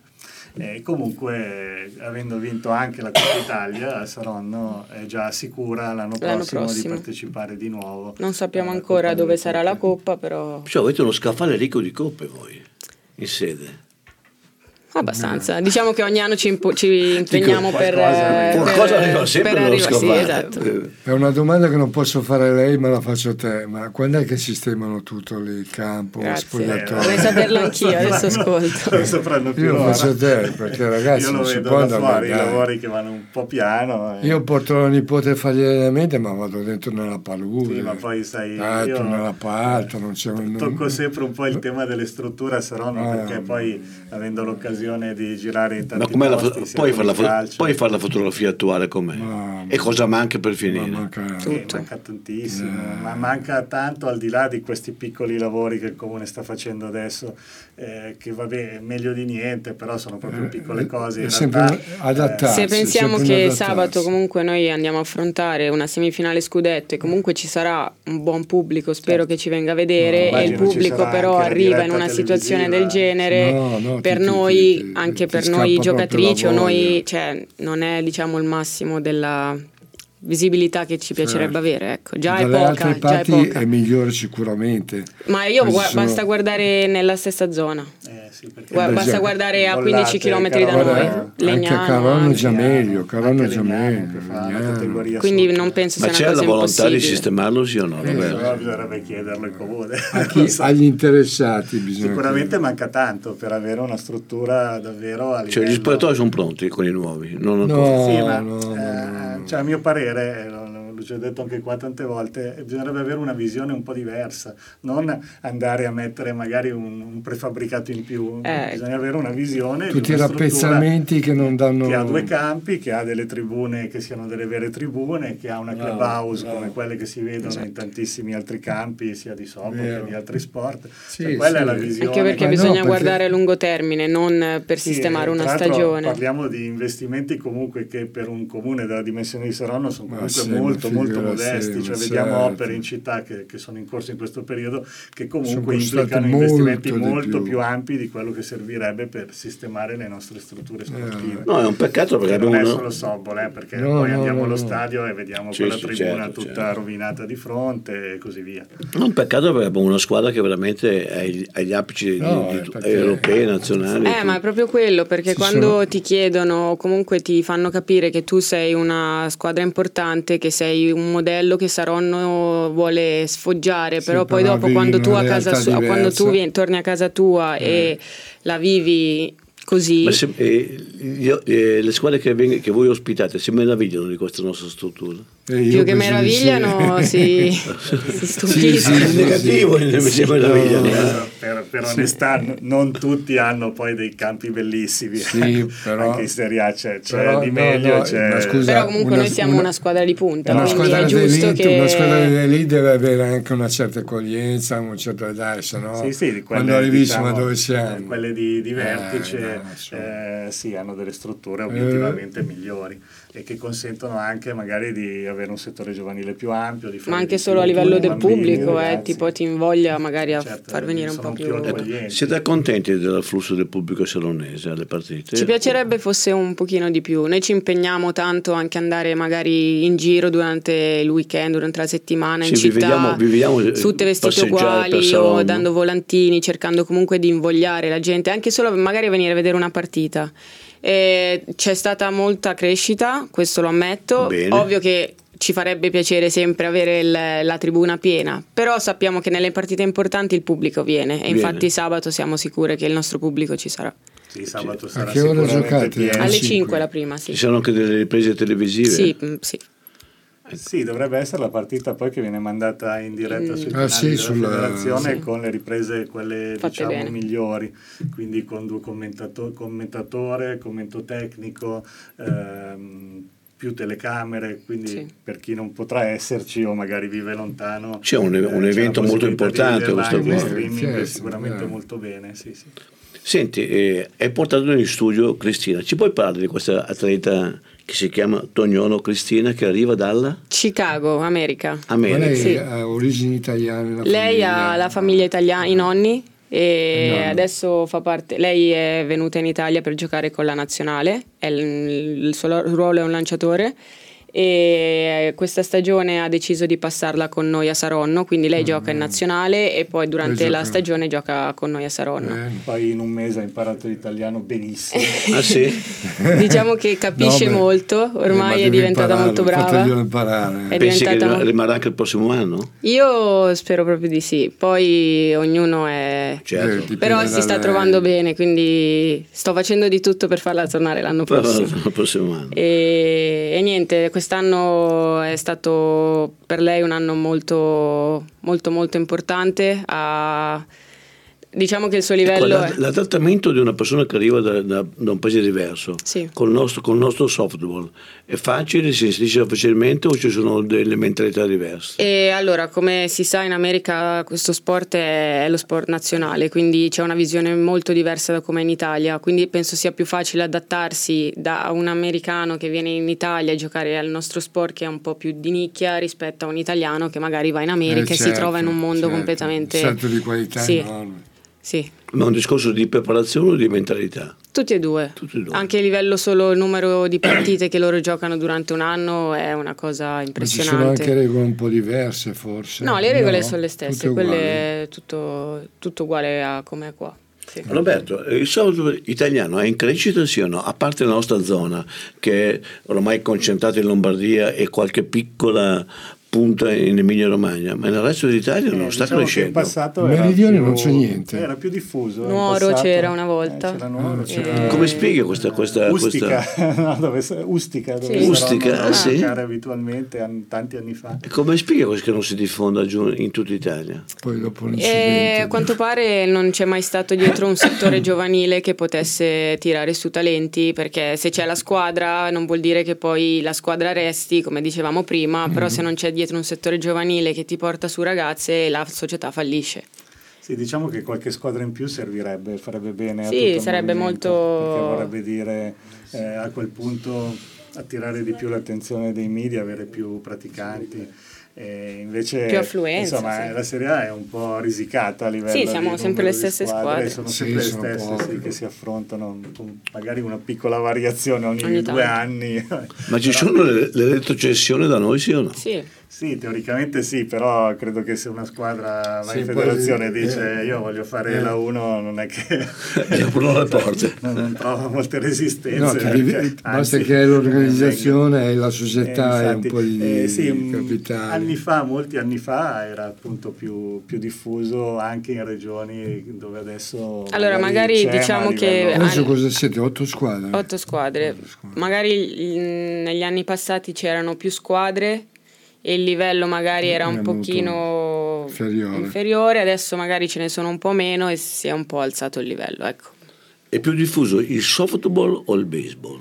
Speaker 3: E comunque, avendo vinto anche la Coppa Italia, Saronno è già sicura l'anno,
Speaker 4: L'anno
Speaker 3: prossimo,
Speaker 4: prossimo.
Speaker 3: di partecipare di nuovo.
Speaker 4: Non sappiamo
Speaker 3: alla
Speaker 4: ancora
Speaker 3: Coppa
Speaker 4: dove
Speaker 3: delle
Speaker 4: sarà
Speaker 3: Coppe.
Speaker 4: la coppa, però
Speaker 1: Cioè, avete uno scaffale ricco di coppe voi, in sede.
Speaker 4: abbastanza. Diciamo che ogni anno ci, impo- ci impegniamo
Speaker 3: Dico,
Speaker 4: per,
Speaker 3: qualcosa
Speaker 4: eh,
Speaker 3: arriva.
Speaker 4: per,
Speaker 1: Qualcosa arriva sempre
Speaker 4: per
Speaker 1: nello
Speaker 4: arrivare- sì,
Speaker 1: scaffale.
Speaker 4: esatto.
Speaker 1: Eh,
Speaker 2: È una domanda che non posso fare lei, ma la faccio te. Ma quando è che sistemano tutto lì, il campo, lo
Speaker 4: Grazie.
Speaker 2: spogliatoio?
Speaker 4: Vorrei saperlo anch'io, adesso ascolto.
Speaker 3: Non sapranno più
Speaker 2: Io lo
Speaker 3: loro.
Speaker 2: faccio te, perché ragazzi
Speaker 3: Io lo
Speaker 2: non si
Speaker 3: vedo
Speaker 2: può
Speaker 3: da
Speaker 2: andare
Speaker 3: fuori, i
Speaker 2: dai.
Speaker 3: lavori che vanno un po' piano. e-
Speaker 2: Io porto la nipote a fare gli allenamenti, ma vado dentro nella palude.
Speaker 3: Sì, ma poi sai,
Speaker 2: Ah,
Speaker 3: io
Speaker 2: tu nella palta, non c'è un...
Speaker 3: tocco sempre un po' il tema delle strutture a Saronno,
Speaker 2: Ah,
Speaker 3: perché poi avendo l'occasione di girare in tanti
Speaker 1: Ma com'è la fo-
Speaker 3: posti, sia
Speaker 1: puoi,
Speaker 3: con
Speaker 1: fare la
Speaker 3: il
Speaker 1: fo-
Speaker 3: calcio,
Speaker 1: puoi fare la fotografia attuale com'è?
Speaker 2: Ma-
Speaker 1: E cosa manca per
Speaker 2: Ma
Speaker 1: finire?
Speaker 2: manca-
Speaker 3: Sì, manca tantissimo,
Speaker 2: Eh.
Speaker 3: ma manca tanto al di là di questi piccoli lavori che il comune sta facendo adesso, eh, che vabbè, è meglio di niente, però sono proprio piccole cose.
Speaker 2: È
Speaker 3: In
Speaker 2: sempre
Speaker 3: realtà,
Speaker 2: adattarsi.
Speaker 4: Se pensiamo
Speaker 2: sempre
Speaker 4: che
Speaker 2: adattarsi.
Speaker 4: sabato comunque noi andiamo a affrontare una semifinale scudetto e comunque ci sarà un buon pubblico, spero che ci venga a vedere,
Speaker 3: No,
Speaker 4: e il
Speaker 3: immagino ci
Speaker 4: pubblico
Speaker 3: sarà
Speaker 4: però
Speaker 3: anche la
Speaker 4: arriva in
Speaker 3: diretta
Speaker 4: una situazione del
Speaker 3: televisiva.
Speaker 4: genere,
Speaker 2: No, no,
Speaker 4: per
Speaker 2: ti- ti-
Speaker 4: noi,
Speaker 2: ti-
Speaker 4: anche
Speaker 2: ti
Speaker 4: per
Speaker 2: scappa
Speaker 4: noi
Speaker 2: proprio
Speaker 4: giocatrici
Speaker 2: la
Speaker 4: o noi,
Speaker 2: voglia.
Speaker 4: cioè non è diciamo il massimo della visibilità che ci piacerebbe
Speaker 2: Certo.
Speaker 4: avere, ecco, già è
Speaker 2: Dalle
Speaker 4: poca,
Speaker 2: altre
Speaker 4: già è
Speaker 2: parti
Speaker 4: poca.
Speaker 2: è migliore sicuramente.
Speaker 4: Ma io
Speaker 2: Questi
Speaker 4: gua-
Speaker 2: sono-
Speaker 4: basta guardare nella stessa zona.
Speaker 3: eh, sì, perché
Speaker 4: Gua-
Speaker 2: beh,
Speaker 4: basta
Speaker 2: già.
Speaker 4: guardare a
Speaker 3: Bollate,
Speaker 4: quindici chilometri da
Speaker 3: Carono,
Speaker 4: noi,
Speaker 2: Guarda, anche
Speaker 4: Legnano,
Speaker 2: a Carono
Speaker 4: anche.
Speaker 2: già meglio, Carono
Speaker 3: anche
Speaker 2: già
Speaker 3: Legnano,
Speaker 2: meglio.
Speaker 3: che fa la
Speaker 2: Legnano.
Speaker 3: categoria
Speaker 4: Quindi
Speaker 3: sotto.
Speaker 4: non penso
Speaker 1: Ma
Speaker 4: sia
Speaker 1: c'è
Speaker 4: una
Speaker 1: la
Speaker 4: cosa
Speaker 1: volontà di
Speaker 4: impossibile.
Speaker 1: sistemarlo, sì o no?
Speaker 2: Eh,
Speaker 1: Roberto?
Speaker 3: Però bisognerebbe chiederlo al comune.
Speaker 2: A chi-
Speaker 3: Non so.
Speaker 2: agli interessati bisogna
Speaker 3: Sicuramente
Speaker 2: chiedere.
Speaker 3: manca tanto per avere una struttura davvero a livello...
Speaker 1: Cioè, gli spogliatoi sono pronti con i nuovi? Non
Speaker 2: No,
Speaker 1: ancora.
Speaker 3: Sì, ma
Speaker 2: no, no,
Speaker 3: eh,
Speaker 2: no.
Speaker 3: cioè, a mio parere, eh, lo, lo ci ho detto anche qua tante volte, eh, bisognerebbe avere una visione un po' diversa, non andare a mettere magari un, un prefabbricato in più,
Speaker 4: Eh.
Speaker 3: bisogna avere una visione
Speaker 2: Tutti
Speaker 3: di
Speaker 2: i
Speaker 3: una struttura
Speaker 2: rappezzamenti che non danno...
Speaker 3: che ha due campi, che ha delle tribune che siano delle vere tribune, che ha una
Speaker 2: Bravo,
Speaker 3: clubhouse
Speaker 2: bravo.
Speaker 3: come quelle che si vedono in tantissimi altri campi, sia di softball
Speaker 2: Vero.
Speaker 3: che di altri sport.
Speaker 2: Sì,
Speaker 3: Cioè, quella
Speaker 2: sì.
Speaker 3: è la visione.
Speaker 4: Anche perché
Speaker 2: Ma no,
Speaker 4: bisogna
Speaker 2: perché-
Speaker 4: guardare a lungo termine, non per
Speaker 3: Sì,
Speaker 4: sistemare
Speaker 3: eh,
Speaker 4: una
Speaker 3: tra l'altro
Speaker 4: stagione.
Speaker 3: Parliamo di investimenti comunque che per un comune della dimensione di Saronno sono
Speaker 2: Ma
Speaker 3: comunque
Speaker 2: sì,
Speaker 3: molto
Speaker 2: ma
Speaker 3: molto
Speaker 2: figura,
Speaker 3: modesti,
Speaker 2: sì,
Speaker 3: cioè
Speaker 2: ma
Speaker 3: vediamo
Speaker 2: certo.
Speaker 3: opere in città che, che sono in corso in questo periodo che comunque
Speaker 2: Sono costate
Speaker 3: implicano
Speaker 2: molto
Speaker 3: investimenti
Speaker 2: di
Speaker 3: molto
Speaker 2: più.
Speaker 3: più ampi di quello che servirebbe per sistemare le nostre strutture sportive.
Speaker 1: No, è un peccato perché
Speaker 3: Che non
Speaker 1: abbiamo
Speaker 3: è
Speaker 1: una...
Speaker 3: solo softball, eh, perché
Speaker 2: No,
Speaker 3: poi
Speaker 2: no,
Speaker 3: andiamo
Speaker 2: no,
Speaker 3: allo
Speaker 2: no.
Speaker 3: stadio e vediamo
Speaker 1: Sì,
Speaker 3: quella
Speaker 1: sì,
Speaker 3: tribuna
Speaker 1: certo,
Speaker 3: tutta
Speaker 1: certo.
Speaker 3: rovinata di fronte e così via.
Speaker 1: No, un peccato perché abbiamo una squadra che veramente è agli, agli apici
Speaker 2: No,
Speaker 1: di,
Speaker 2: è
Speaker 1: di,
Speaker 2: perché-
Speaker 1: europei, nazionali.
Speaker 4: Eh, ma è proprio quello, perché
Speaker 2: Ci
Speaker 4: quando
Speaker 2: sono-
Speaker 4: ti chiedono, comunque ti fanno capire che tu sei una squadra importante, che sei un modello che Saronno vuole sfoggiare,
Speaker 2: Sì,
Speaker 4: però poi
Speaker 2: però
Speaker 4: dopo
Speaker 2: vivi
Speaker 4: quando
Speaker 2: in
Speaker 4: tu,
Speaker 2: una
Speaker 4: a casa
Speaker 2: realtà
Speaker 4: sua, quando tu
Speaker 2: diversa.
Speaker 4: vieni- torni a casa tua e la vivi così,
Speaker 1: Ma se- eh, io- eh, le squadre che, veng- che voi ospitate si meravigliano di questa nostra struttura.
Speaker 2: E io
Speaker 4: più che
Speaker 2: penso di
Speaker 4: meravigliano
Speaker 2: sì.
Speaker 4: si, si stupiscono.
Speaker 2: Sì, sì,
Speaker 1: In negativo
Speaker 2: sì.
Speaker 1: si meravigliano.
Speaker 2: No,
Speaker 1: eh.
Speaker 3: Per, per onestà, n- non tutti hanno poi dei campi bellissimi.
Speaker 2: Sì, però-
Speaker 3: anche in Serie A c'è, c'è
Speaker 2: però
Speaker 3: di
Speaker 2: no,
Speaker 3: meglio.
Speaker 2: no,
Speaker 3: c'è...
Speaker 2: ma scusa,
Speaker 4: Però comunque
Speaker 2: una-
Speaker 4: noi siamo
Speaker 2: una-
Speaker 4: una, squadra di punta,
Speaker 2: Una
Speaker 4: quindi
Speaker 2: squadra
Speaker 4: è giusto
Speaker 2: d'elite, una squadra
Speaker 4: che...
Speaker 2: d'elite deve avere anche una certa accoglienza, un certo dai, se no
Speaker 3: Sì, sì, di quelle,
Speaker 2: quando arrivi
Speaker 3: diciamo,
Speaker 2: ma dove
Speaker 3: eh,
Speaker 2: siamo?
Speaker 3: quelle di, di
Speaker 2: Eh,
Speaker 3: vertice
Speaker 2: no, insomma.
Speaker 3: eh, sì, hanno delle strutture obiettivamente migliori e che consentono anche magari di avere un settore giovanile più ampio, di fare
Speaker 4: Ma anche
Speaker 3: di
Speaker 4: solo a
Speaker 3: più
Speaker 4: livello
Speaker 3: con i
Speaker 4: del
Speaker 3: bambini,
Speaker 4: pubblico, eh,
Speaker 3: ragazzi.
Speaker 4: tipo ti invoglia magari a
Speaker 3: Certo,
Speaker 4: far venire un
Speaker 3: sono
Speaker 4: po'
Speaker 3: più
Speaker 4: più...
Speaker 3: accoglienti.
Speaker 1: Siete contenti del flusso del pubblico salonese alle partite?
Speaker 4: Ci piacerebbe fosse un pochino di più. Noi ci impegniamo tanto anche andare magari in giro durante il weekend, durante la settimana, in
Speaker 1: Sì, vi
Speaker 4: città,
Speaker 1: vediamo- vi vediamo, eh,
Speaker 4: tutte vestite
Speaker 1: passeggiare per
Speaker 4: uguali o
Speaker 1: Saronno.
Speaker 4: dando volantini, cercando comunque di invogliare la gente, anche solo magari a venire a vedere una partita. E c'è stata molta crescita, questo lo ammetto.
Speaker 1: Bene.
Speaker 4: Ovvio che ci farebbe piacere sempre avere il, la tribuna piena, però sappiamo che nelle partite importanti il pubblico viene e viene. Infatti sabato siamo sicure che il nostro pubblico ci sarà.
Speaker 3: Sì, sabato sarà
Speaker 2: a che ora giocate?
Speaker 3: Pieno.
Speaker 4: Alle cinque la prima, sì.
Speaker 1: Ci sono anche delle riprese televisive?
Speaker 4: Sì, sì.
Speaker 3: Sì, dovrebbe essere la partita poi che viene mandata in diretta sui
Speaker 2: ah,
Speaker 3: canali
Speaker 2: sì,
Speaker 3: della
Speaker 2: sulla...
Speaker 3: federazione
Speaker 4: sì.
Speaker 3: con le riprese quelle
Speaker 4: Fatte
Speaker 3: diciamo
Speaker 4: bene.
Speaker 3: migliori, quindi con due commentato- commentatore, commento tecnico, ehm, più telecamere, quindi sì. per chi non potrà esserci o magari vive lontano
Speaker 1: c'è un, un
Speaker 3: eh,
Speaker 1: evento
Speaker 3: c'è
Speaker 1: molto importante questo
Speaker 3: qua.
Speaker 1: qua.
Speaker 3: Streaming
Speaker 2: Certo,
Speaker 3: sicuramente
Speaker 2: eh.
Speaker 3: molto bene, sì, sì.
Speaker 1: Senti, eh, hai portato in studio Cristina, ci puoi parlare di questa atleta che si chiama Tognolo Cristina che arriva dalla
Speaker 4: Chicago, America.
Speaker 1: America?
Speaker 2: Ma lei
Speaker 4: Sì.
Speaker 2: ha origini italiane? La
Speaker 4: Lei
Speaker 2: famiglia.
Speaker 4: ha la famiglia italiana, i nonni, e
Speaker 2: Nonno.
Speaker 4: adesso fa parte. Lei è venuta in Italia per giocare con la nazionale, è il, il suo ruolo è un lanciatore. E questa stagione ha deciso di passarla con noi a Saronno, quindi lei mm. gioca in nazionale e poi durante la stagione gioca con noi a Saronno.
Speaker 2: Eh.
Speaker 3: Poi in un mese ha imparato l'italiano benissimo.
Speaker 1: Ah sì?
Speaker 4: Diciamo che capisce
Speaker 2: No, beh,
Speaker 4: molto, ormai
Speaker 2: eh,
Speaker 4: è diventata
Speaker 2: imparare,
Speaker 4: molto brava.
Speaker 2: Imparare.
Speaker 4: È
Speaker 1: Pensi che
Speaker 4: diventata mo-
Speaker 1: rimarrà anche il prossimo anno?
Speaker 4: Io spero proprio di sì, poi ognuno è...
Speaker 1: Certo.
Speaker 2: Eh,
Speaker 4: Però si sta
Speaker 2: dalle...
Speaker 4: trovando bene, quindi sto facendo di tutto per farla tornare l'anno prossimo.
Speaker 1: Il prossimo anno.
Speaker 4: E, e niente, quest'anno è stato per lei un anno molto molto molto importante. Ha, diciamo che il suo livello
Speaker 1: Ecco,
Speaker 4: è...
Speaker 1: l'adattamento di una persona che arriva da, da, da un paese diverso
Speaker 4: Sì.
Speaker 1: col nostro, col nostro softball è facile, si gestisce facilmente o ci sono delle mentalità diverse?
Speaker 4: E allora, come si sa, in America questo sport è, è lo sport nazionale, quindi c'è una visione molto diversa da come in Italia, quindi penso sia più facile adattarsi da un americano che viene in Italia a giocare al nostro sport, che è un po' più di nicchia, rispetto a un italiano che magari va in America
Speaker 2: Eh,
Speaker 4: e
Speaker 2: certo,
Speaker 4: si trova in un mondo
Speaker 2: certo.
Speaker 4: completamente...
Speaker 2: Un salto di qualità
Speaker 4: Sì.
Speaker 2: enorme.
Speaker 4: Sì.
Speaker 1: Ma è un discorso di preparazione o di mentalità?
Speaker 4: Tutti e due.
Speaker 1: Tutti e due.
Speaker 4: Anche a livello solo il numero di partite che loro giocano durante un anno è una cosa
Speaker 2: Ma ci
Speaker 4: impressionante.
Speaker 2: sono anche regole un po' diverse forse?
Speaker 4: No, le regole
Speaker 2: No?
Speaker 4: sono le stesse,
Speaker 2: Tutte
Speaker 4: quelle
Speaker 2: uguali.
Speaker 4: è tutto, tutto uguale a come è qua. Sì.
Speaker 1: Roberto, il softball italiano è in crescita sì o no? A parte la nostra zona che è ormai concentrata in Lombardia e qualche piccola punta in Emilia Romagna, ma nel resto d'Italia
Speaker 3: Eh,
Speaker 1: non sta
Speaker 3: diciamo che
Speaker 1: crescendo.
Speaker 3: in passato
Speaker 2: In
Speaker 3: era
Speaker 2: Meridione
Speaker 3: più,
Speaker 2: non c'è niente.
Speaker 3: Era più diffuso. in
Speaker 4: Nuoro
Speaker 3: passato.
Speaker 4: c'era una volta.
Speaker 3: Eh, c'era Nuoro,
Speaker 2: Ah,
Speaker 3: c'era-
Speaker 1: Come spieghi questa, questa,
Speaker 3: Ustica,
Speaker 1: questa...
Speaker 3: no, dove, Ustica, dove
Speaker 4: Sì.
Speaker 1: Ustica,
Speaker 3: Saronno
Speaker 1: ah, sì?
Speaker 3: giocare abitualmente an- tanti anni fa.
Speaker 1: E come spieghi questo che non si diffonda giù in tutta Italia?
Speaker 2: Poi dopo
Speaker 4: E
Speaker 2: l'incidente.
Speaker 4: a quanto pare non c'è mai stato dietro un settore giovanile che potesse tirare su talenti, perché se c'è la squadra non vuol dire che poi la squadra resti, come dicevamo prima, però se non c'è dietro un settore giovanile che ti porta su ragazze, la società fallisce.
Speaker 3: Sì, diciamo che qualche squadra in più servirebbe, farebbe bene a
Speaker 4: Sì,
Speaker 3: tutto il
Speaker 4: sarebbe
Speaker 3: movimento,
Speaker 4: molto-
Speaker 3: perché vorrebbe dire eh, a quel punto attirare di più l'attenzione dei media, avere più praticanti. E invece
Speaker 4: Più affluenza,
Speaker 3: insomma
Speaker 4: sì.
Speaker 3: la Serie A è un po' risicata a livello
Speaker 4: Sì,
Speaker 3: di
Speaker 4: siamo sempre
Speaker 3: numero
Speaker 4: le
Speaker 3: di
Speaker 4: stesse squadre.
Speaker 3: sono
Speaker 2: Sì,
Speaker 3: sempre le
Speaker 2: sono
Speaker 3: stesse
Speaker 2: poche.
Speaker 3: sì, che si affrontano con magari una piccola variazione ogni,
Speaker 4: Ogni
Speaker 3: due
Speaker 4: tanto.
Speaker 3: anni.
Speaker 1: Ma ci sono le, le retrocessioni da noi sì o no?
Speaker 4: Sì.
Speaker 3: Sì, teoricamente sì, però credo che se una squadra va
Speaker 2: Sì,
Speaker 3: in
Speaker 2: poi-
Speaker 3: federazione e dice
Speaker 2: eh,
Speaker 3: io voglio fare
Speaker 2: eh.
Speaker 3: la uno, non è che
Speaker 1: E aprono le porte.
Speaker 3: non, non trova molte
Speaker 2: No,
Speaker 3: resistenze.
Speaker 2: ti devi-
Speaker 3: perché,
Speaker 2: basta
Speaker 3: anzi,
Speaker 2: che l'organizzazione e la
Speaker 3: eh,
Speaker 2: società e un
Speaker 3: infatti,
Speaker 2: po' di
Speaker 3: eh, sì, mh,
Speaker 2: capitali.
Speaker 3: anni fa, molti anni fa era appunto più, più diffuso anche in regioni dove adesso
Speaker 4: Allora, magari
Speaker 3: c'è, ma a
Speaker 4: diciamo che-
Speaker 3: livello-
Speaker 2: Adesso
Speaker 4: Ah,
Speaker 2: cosa siete? Otto squadre?
Speaker 4: Otto squadre.
Speaker 2: Otto squadre.
Speaker 4: Magari in- negli anni passati c'erano più squadre e il livello magari era un
Speaker 2: Era molto
Speaker 4: pochino
Speaker 2: inferiore.
Speaker 4: inferiore, adesso magari ce ne sono un po' meno e si è un po' alzato il livello, ecco.
Speaker 1: È più diffuso il softball o il baseball?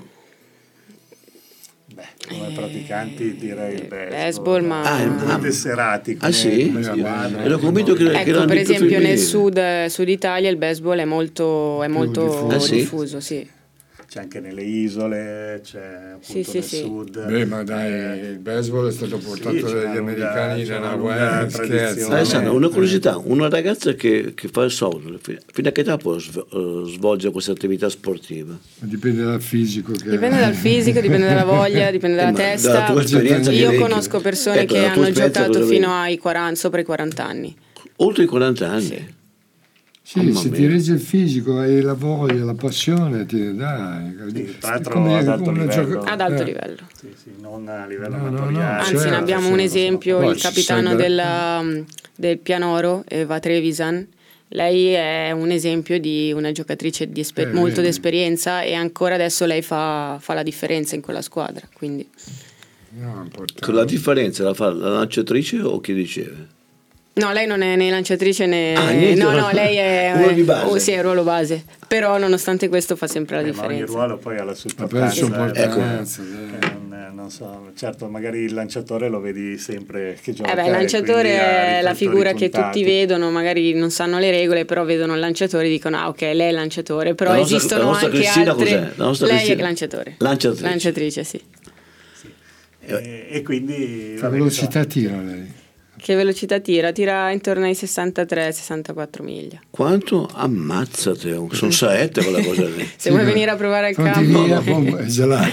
Speaker 3: Beh, come praticanti direi il baseball,
Speaker 4: baseball, ma-
Speaker 1: Ah,
Speaker 3: Come
Speaker 1: ah.
Speaker 3: tesserati, come,
Speaker 1: Ah, sì?
Speaker 3: come squadre.
Speaker 1: Ero convinto che, che
Speaker 4: Ecco,
Speaker 1: erano
Speaker 4: per
Speaker 1: di più
Speaker 4: esempio nel
Speaker 1: femminili.
Speaker 4: sud, eh, sud Italia il baseball è molto, è molto
Speaker 2: diffuso.
Speaker 1: Ah, sì?
Speaker 4: diffuso, sì.
Speaker 3: C'è anche nelle isole, c'è appunto
Speaker 4: Sì, sì,
Speaker 3: nel
Speaker 4: sì.
Speaker 3: sud.
Speaker 2: Beh, ma dai,
Speaker 3: Eh,
Speaker 2: il baseball è stato portato
Speaker 3: c'è una
Speaker 2: dagli
Speaker 3: lunga-
Speaker 2: americani
Speaker 3: c'è
Speaker 2: nella
Speaker 3: una
Speaker 2: guerra,
Speaker 3: lunga
Speaker 2: scherzi.
Speaker 3: tradizione.
Speaker 1: Alessandro, una curiosità, una ragazza che, che fa il softball, fi- fino a che età può sv- eh, svolgere questa attività sportiva?
Speaker 2: Dipende dal fisico. Che
Speaker 4: Dipende dal fisico, dipende dalla voglia, dipende dalla
Speaker 1: Eh, ma dalla
Speaker 4: testa.
Speaker 1: tua esperienza
Speaker 4: Io
Speaker 1: direi che-
Speaker 4: conosco persone
Speaker 1: ecco,
Speaker 4: che
Speaker 1: dalla tua
Speaker 4: hanno
Speaker 1: esperienza
Speaker 4: giocato
Speaker 1: cosa
Speaker 4: fino
Speaker 1: vedi?
Speaker 4: ai quaranta, sopra i quaranta anni.
Speaker 1: Oltre i quaranta anni?
Speaker 4: Sì.
Speaker 2: Sì, se ti regge il fisico, hai la voglia, la passione, ti dai.
Speaker 3: Sì, tra l'altro ad alto livello.
Speaker 4: Gioca- ad alto eh. livello.
Speaker 3: Sì, sì, non a livello
Speaker 2: no,
Speaker 3: amatoriale.
Speaker 2: No, no,
Speaker 4: Anzi,
Speaker 2: certo,
Speaker 4: ne abbiamo
Speaker 2: certo,
Speaker 4: un esempio,
Speaker 2: certo.
Speaker 4: il capitano della, del pianoro, Eva Trevisan. Lei è un esempio di una giocatrice di esper- eh, molto di esperienza e ancora adesso lei fa, fa la differenza in quella squadra. Quindi.
Speaker 2: No,
Speaker 1: la differenza la fa la lanciatrice o chi riceve?
Speaker 4: No, lei non è né lanciatrice né...
Speaker 1: Ah, niente,
Speaker 4: no, no, lei è...
Speaker 1: ruolo di base.
Speaker 4: Oh, sì, è ruolo base. Però nonostante questo fa sempre la
Speaker 3: eh,
Speaker 4: differenza.
Speaker 3: Ma ogni ruolo poi ha la sua importanza.
Speaker 2: Eh, ecco.
Speaker 3: non, non so, certo, magari il lanciatore lo vedi sempre che gioca.
Speaker 4: Eh beh, il lanciatore è la figura che tutti vedono, magari non sanno le regole, però vedono il lanciatore e dicono ah ok, lei è lanciatore, però
Speaker 1: nostra,
Speaker 4: esistono anche
Speaker 1: Cristina
Speaker 4: altre...
Speaker 1: Cos'è? La nostra
Speaker 4: lei
Speaker 1: Cristina...
Speaker 4: è lanciatore.
Speaker 1: Lanciatrice.
Speaker 4: Lanciatrice, sì.
Speaker 3: sì. E, e quindi...
Speaker 2: Che velocità tira lei?
Speaker 4: Che velocità tira? Tira intorno ai sessantatré sessantaquattro miglia.
Speaker 1: Quanto? Ammazzate, sono saette quella cosa lì.
Speaker 4: Se sì, vuoi venire a provare al campo.
Speaker 2: Via, pom-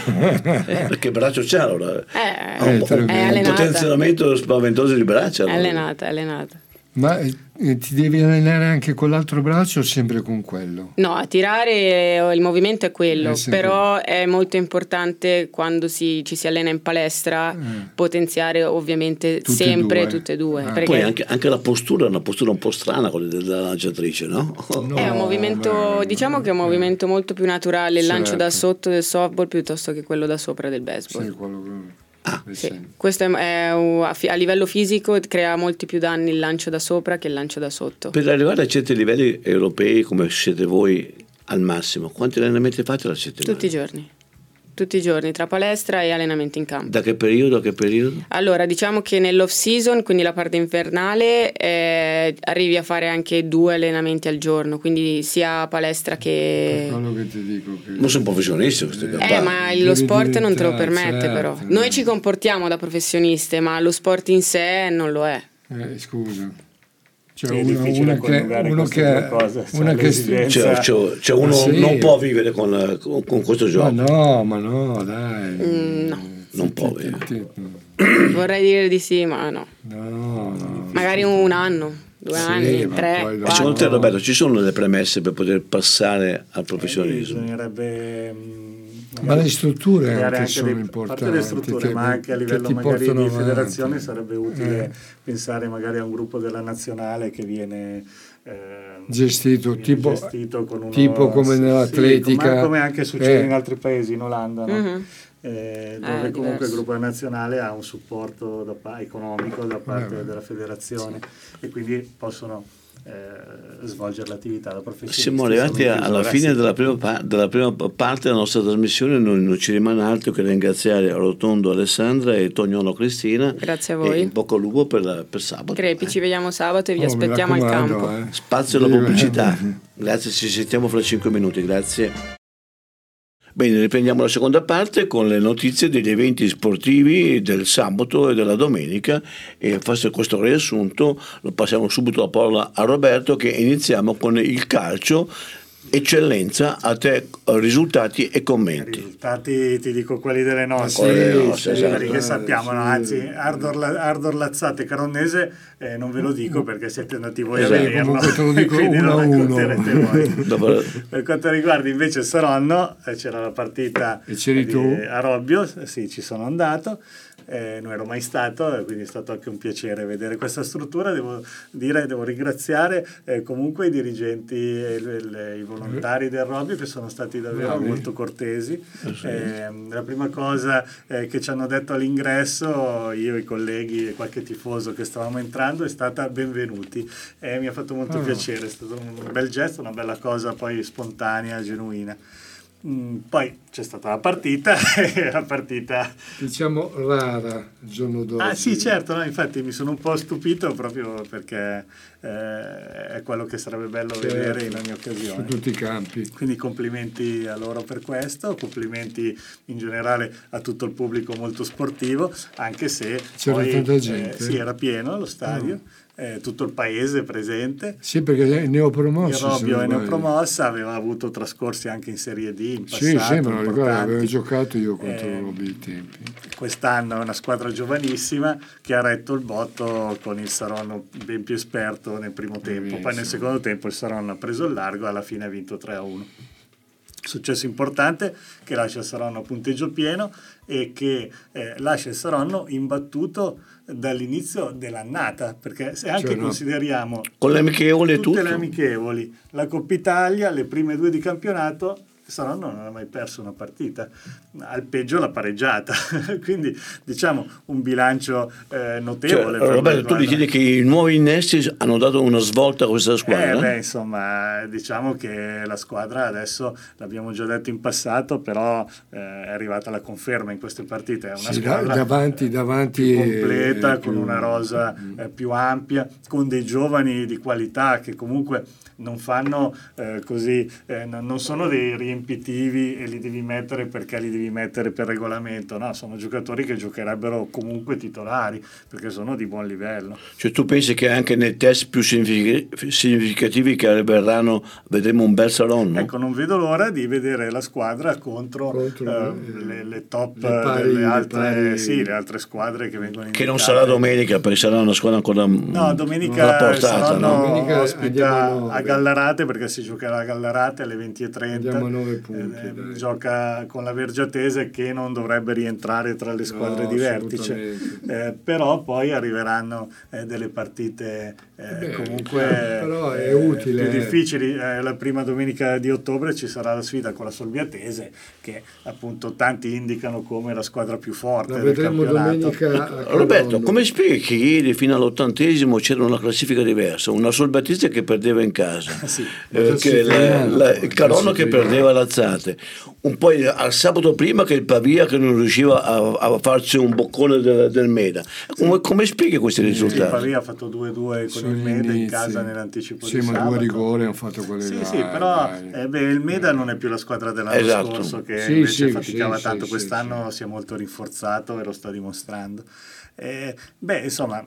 Speaker 1: Perché braccio c'ha allora?
Speaker 4: Eh,
Speaker 1: ha un, un, un potenzionamento spaventoso di braccia.
Speaker 4: È allenata, è allenata.
Speaker 2: Ma eh, ti devi allenare anche con l'altro braccio o sempre con quello?
Speaker 4: No, a tirare il movimento è quello, è però è molto importante quando si, ci si allena in palestra eh. potenziare ovviamente tutte sempre e tutte e due.
Speaker 1: Ah.
Speaker 4: Perché
Speaker 1: Poi anche, anche la postura è una postura un po' strana quella della lanciatrice, no?
Speaker 4: no è un movimento, ma, diciamo che è un movimento eh. molto più naturale, il certo. lancio da sotto del softball piuttosto che quello da sopra del baseball.
Speaker 2: Sì, quello che...
Speaker 1: Ah,
Speaker 4: sì. Questo è, è, a livello fisico crea molti più danni il lancio da sopra che il lancio da sotto.
Speaker 1: Per arrivare a certi livelli europei come siete voi al massimo, quanti allenamenti fate alla settimana?
Speaker 4: Tutti i giorni. Tutti i giorni, tra palestra e allenamenti in campo.
Speaker 1: Da che periodo a che periodo?
Speaker 4: Allora, diciamo che nell'off season, quindi la parte invernale, eh, arrivi a fare anche due allenamenti al giorno, quindi sia palestra che...
Speaker 2: Per quello che ti dico che...
Speaker 1: Non sono professionisti questi
Speaker 4: eh, eh, ma lo sport non te lo permette, certo, però. No. Noi ci comportiamo da professioniste, ma lo sport in sé non lo è.
Speaker 2: Eh, scusa.
Speaker 3: C'è cioè uno, una che, uno che, cose,
Speaker 2: una che
Speaker 1: cioè, cioè, cioè uno sì. non può vivere con, con, con questo gioco.
Speaker 2: Ma no, ma no, dai.
Speaker 4: Mm, no.
Speaker 1: Non può vivere.
Speaker 4: Vorrei dire di sì, ma no.
Speaker 2: No, no.
Speaker 4: Magari un anno, due sì, anni, tre.
Speaker 1: E secondo te, Roberto, ci sono delle premesse per poter passare al professionismo?
Speaker 3: Eh, bisognerebbe...
Speaker 2: Ma le strutture anche,
Speaker 3: anche
Speaker 2: sono
Speaker 3: dei,
Speaker 2: importanti.
Speaker 3: A parte le strutture,
Speaker 2: che,
Speaker 3: ma anche a livello magari di
Speaker 2: avanti.
Speaker 3: federazione sarebbe utile
Speaker 2: eh.
Speaker 3: pensare magari a un gruppo della nazionale che viene eh,
Speaker 2: gestito,
Speaker 3: viene
Speaker 2: tipo,
Speaker 3: gestito con uno,
Speaker 2: tipo come
Speaker 3: sì,
Speaker 2: nell'atletica.
Speaker 3: Come, come anche succede
Speaker 2: eh.
Speaker 3: in altri paesi, in Olanda, no?
Speaker 4: Mm-hmm.
Speaker 3: Eh, dove eh, comunque diverso. Il gruppo nazionale ha un supporto da, economico da parte eh. della federazione sì. E quindi possono Eh, svolgere l'attività da professionista.
Speaker 1: Siamo arrivati alla fine della prima, pa- della prima parte della nostra trasmissione, non, non ci rimane altro che ringraziare Rotondo Alessandra e Tognolo Cristina.
Speaker 4: Grazie a voi.
Speaker 1: E in bocca al lupo per, per sabato.
Speaker 4: Crepi,
Speaker 1: eh.
Speaker 4: ci vediamo sabato e vi
Speaker 2: oh,
Speaker 4: aspettiamo al campo.
Speaker 2: Eh.
Speaker 1: Spazio alla pubblicità. Grazie, ci sentiamo fra cinque minuti. Grazie. Bene, riprendiamo la seconda parte con le notizie degli eventi sportivi del sabato e della domenica e faccio questo riassunto, lo passiamo subito la parola a Roberto che iniziamo con il calcio. Eccellenza, a te risultati e commenti.
Speaker 3: I risultati ti dico quelli delle nostre,
Speaker 1: sì, le nostre
Speaker 3: sì,
Speaker 1: esatto.
Speaker 3: Perché sappiamo, no? Anzi Ardor, Ardor Lazzate Caronnese eh, non ve lo dico perché siete andati voi esatto. a vederlo,
Speaker 2: comunque te lo dico uno a uno.
Speaker 3: Dopo... Per quanto riguarda invece Saronno eh, c'era la partita
Speaker 2: e c'eri
Speaker 3: di,
Speaker 2: tu?
Speaker 3: a Robbio, sì, ci sono andato. Eh, non ero mai stato, quindi è stato anche un piacere vedere questa struttura. Devo dire, devo ringraziare eh, comunque i dirigenti e le, le, i volontari del Robbio che sono stati davvero Bravi. molto cortesi. Eh, la prima cosa eh, che ci hanno detto all'ingresso, io, i colleghi e qualche tifoso che stavamo entrando, è stata benvenuti. Eh, mi ha fatto molto oh. piacere, è stato un bel gesto, una bella cosa poi spontanea, genuina. Mm, poi c'è stata la partita la partita
Speaker 2: diciamo rara il giorno dopo.
Speaker 3: Ah sì, certo, no? Infatti mi sono un po' stupito proprio perché eh, è quello che sarebbe bello certo, vedere in ogni occasione
Speaker 2: su tutti i campi.
Speaker 3: Quindi complimenti a loro per questo, complimenti in generale a tutto il pubblico molto sportivo, anche se
Speaker 2: c'era
Speaker 3: poi,
Speaker 2: tanta gente
Speaker 3: eh, sì, era pieno lo stadio. Mm. eh, tutto il paese presente.
Speaker 2: Sì, perché è neopromosso.
Speaker 3: Il Robbio è neopromossa, aveva avuto trascorsi anche in Serie D in passato.
Speaker 2: Sì, sì, me lo ricordo, avevo giocato io contro
Speaker 3: eh,
Speaker 2: il Robbio ai tempi.
Speaker 3: Quest'anno è una squadra giovanissima che ha retto il botto con il Saronno ben più esperto nel primo tempo. Poi nel secondo tempo il Saronno ha preso il largo e alla fine ha vinto tre a uno. Successo importante che lascia il Saronno a punteggio pieno e che eh, lascia il Saronno imbattuto dall'inizio dell'annata, perché se anche cioè, consideriamo
Speaker 1: con le amichevoli
Speaker 3: tutte
Speaker 1: tutto.
Speaker 3: le amichevoli, la Coppa Italia, le prime due di campionato, Saronno non ha mai perso una partita, al peggio l'ha pareggiata, quindi diciamo un bilancio eh, notevole.
Speaker 1: Cioè, Roberto, tu richiedi che i nuovi innesti hanno dato una svolta a questa squadra?
Speaker 3: Eh, beh, insomma, diciamo che la squadra adesso, l'abbiamo già detto in passato, però eh, è arrivata la conferma in queste partite, è una
Speaker 2: sì,
Speaker 3: squadra
Speaker 2: davanti, davanti
Speaker 3: più completa,
Speaker 2: più...
Speaker 3: con una rosa eh, più ampia, con dei giovani di qualità che comunque non fanno eh, così, eh, non sono dei riempitivi e li devi mettere perché li devi mettere per regolamento, no, sono giocatori che giocherebbero comunque titolari perché sono di buon livello.
Speaker 1: Cioè tu pensi che anche nei test più significativi che arriveranno vedremo un bel Saronno?
Speaker 3: Ecco, non vedo l'ora di vedere la squadra contro,
Speaker 2: contro
Speaker 3: eh, le, le top
Speaker 2: le pari,
Speaker 3: delle altre,
Speaker 2: le pari...
Speaker 3: sì, le altre squadre che vengono indicate.
Speaker 1: Che non sarà domenica perché sarà una squadra ancora
Speaker 3: no, domenica
Speaker 1: portata,
Speaker 3: no?
Speaker 2: Domenica
Speaker 3: ospita a Gallarate perché si giocherà a Gallarate alle venti e trenta.
Speaker 2: Andiamo a nove punti,
Speaker 3: eh, gioca con la Vergiatese che non dovrebbe rientrare tra le squadre
Speaker 2: no,
Speaker 3: di vertice, eh, però poi arriveranno eh, delle partite eh, Beh, comunque
Speaker 2: però è utile.
Speaker 3: più difficili. Eh, la prima domenica di ottobre ci sarà la sfida con la Solviatese che appunto tanti indicano come la squadra più forte
Speaker 2: la
Speaker 3: del
Speaker 2: vedremo
Speaker 3: campionato.
Speaker 2: Domenica.
Speaker 1: Roberto, come spieghi che ieri fino all'ottantesimo c'era una classifica diversa, una Solviatese che perdeva in casa,
Speaker 3: sì.
Speaker 1: eh, che la, la, il Caronno che perdeva l'Alzate, un po' al sabato prima che il Pavia che non riusciva a, a farsi un boccone del, del Meda. Come, come spieghi questi risultati?
Speaker 3: Il Pavia ha fatto due a due con
Speaker 2: Sono
Speaker 3: il Meda
Speaker 2: inizi.
Speaker 3: in casa nell'anticipo
Speaker 2: sì,
Speaker 3: di
Speaker 2: ma
Speaker 3: sabato.
Speaker 2: due rigori hanno fatto quelle
Speaker 3: sì
Speaker 2: là,
Speaker 3: sì però eh, beh, il Meda non è più la squadra dell'anno
Speaker 1: esatto.
Speaker 3: scorso che
Speaker 2: sì,
Speaker 3: invece
Speaker 2: sì,
Speaker 3: faticava
Speaker 2: sì,
Speaker 3: tanto
Speaker 2: sì,
Speaker 3: quest'anno
Speaker 2: sì.
Speaker 3: si è molto rinforzato e lo sta dimostrando. Eh, beh insomma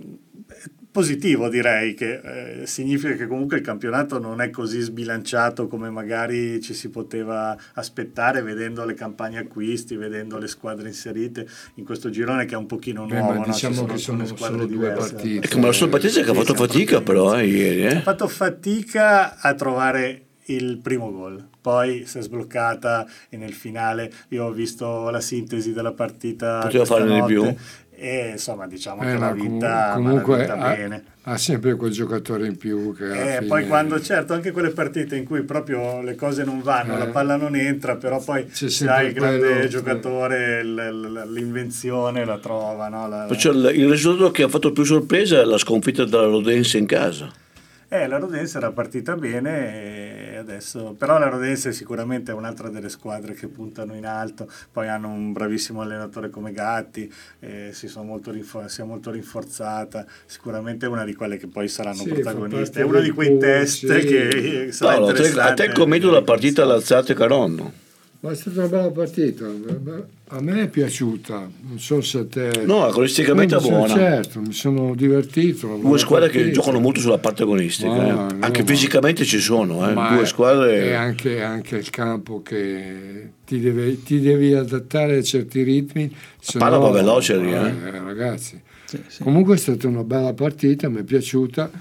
Speaker 3: positivo direi che eh, significa che comunque il campionato non è così sbilanciato come magari ci si poteva aspettare vedendo le campagne acquisti, vedendo le squadre inserite in questo girone che è un pochino
Speaker 2: Beh,
Speaker 3: nuovo,
Speaker 2: ma diciamo
Speaker 3: no?
Speaker 2: che sono
Speaker 3: squadre
Speaker 2: solo due
Speaker 3: diverse.
Speaker 2: partite.
Speaker 1: Ecco, ma la Solviatese che ha fatto fatica però eh, ieri eh?
Speaker 3: ha fatto fatica a trovare il primo gol, poi si è sbloccata e nel finale io ho visto la sintesi della partita,
Speaker 1: poteva fare di più
Speaker 3: e insomma diciamo
Speaker 2: eh,
Speaker 3: che l'ha vinta,
Speaker 2: comunque
Speaker 3: l'ha vinta
Speaker 2: ha,
Speaker 3: bene.
Speaker 2: Ha sempre quel giocatore in più che
Speaker 3: eh,
Speaker 2: fine...
Speaker 3: poi quando certo anche quelle partite in cui proprio le cose non vanno, eh. la palla non entra, però poi se hai il grande quello, giocatore l- l'invenzione la trova, no? la,
Speaker 1: cioè, il risultato che ha fatto più sorpresa è la sconfitta della Rodense in casa.
Speaker 3: Eh, la Rodense era partita bene e adesso, però la Rodense sicuramente è un'altra delle squadre che puntano in alto, poi hanno un bravissimo allenatore come Gatti, eh, si, sono molto rinfor- si è molto rinforzata, sicuramente è una di quelle che poi saranno sì, protagoniste, è uno di quei test sì. che sarà
Speaker 1: Paolo, a te commento la partita all'Alzate Caronno.
Speaker 2: Ma è stata una bella partita, a me è piaciuta, non so se a te...
Speaker 1: No, agonisticamente è buona.
Speaker 2: Certo, mi sono divertito.
Speaker 1: Due squadre partita. Che giocano molto sulla parte agonistica, ma, eh. no, anche ma, fisicamente ci sono, eh. due squadre...
Speaker 2: E anche, anche il campo che ti, deve, ti devi adattare a certi ritmi.
Speaker 1: La palla va veloce lì, eh.
Speaker 2: eh, ragazzi. Sì, sì. Comunque è stata una bella partita, mi è piaciuta.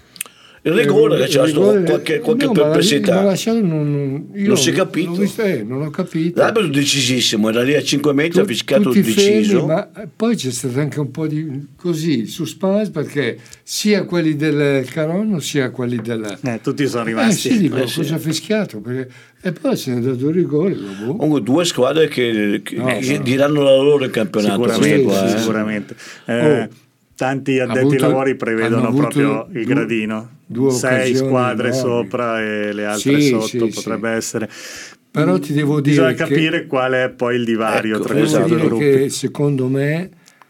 Speaker 1: Il rigore che c'era qualche, qualche
Speaker 2: no,
Speaker 1: perplessità
Speaker 2: ma la, ma la non, io
Speaker 1: non si è capito
Speaker 2: non, visto, eh, non ho capito
Speaker 1: l'arbitro decisissimo, era lì a cinque metri, tu, ha fischiato deciso
Speaker 2: fermi, ma poi c'è stato anche un po' di così suspense perché sia quelli del Caronno sia quelli del
Speaker 3: eh, tutti sono rimasti
Speaker 2: eh, sì, dico,
Speaker 1: eh,
Speaker 2: cosa
Speaker 1: sì.
Speaker 2: ha fischiato perché, e poi se ne è dato rigore
Speaker 1: comunque due squadre che, che,
Speaker 2: no,
Speaker 1: che
Speaker 2: no.
Speaker 1: diranno la loro in campionato
Speaker 3: sicuramente,
Speaker 1: qua,
Speaker 3: sì,
Speaker 1: eh.
Speaker 3: sicuramente. Eh, oh. Tanti addetti ai lavori prevedono proprio il
Speaker 2: due,
Speaker 3: gradino,
Speaker 2: due
Speaker 3: sei squadre
Speaker 2: enormi.
Speaker 3: Sopra e le altre
Speaker 2: sì,
Speaker 3: sotto,
Speaker 2: sì,
Speaker 3: potrebbe sì. essere.
Speaker 2: Però ti devo dire
Speaker 3: bisogna capire
Speaker 2: che,
Speaker 3: qual è poi il divario
Speaker 1: ecco,
Speaker 3: tra questi
Speaker 1: esatto.
Speaker 3: due gruppi.
Speaker 2: Che secondo me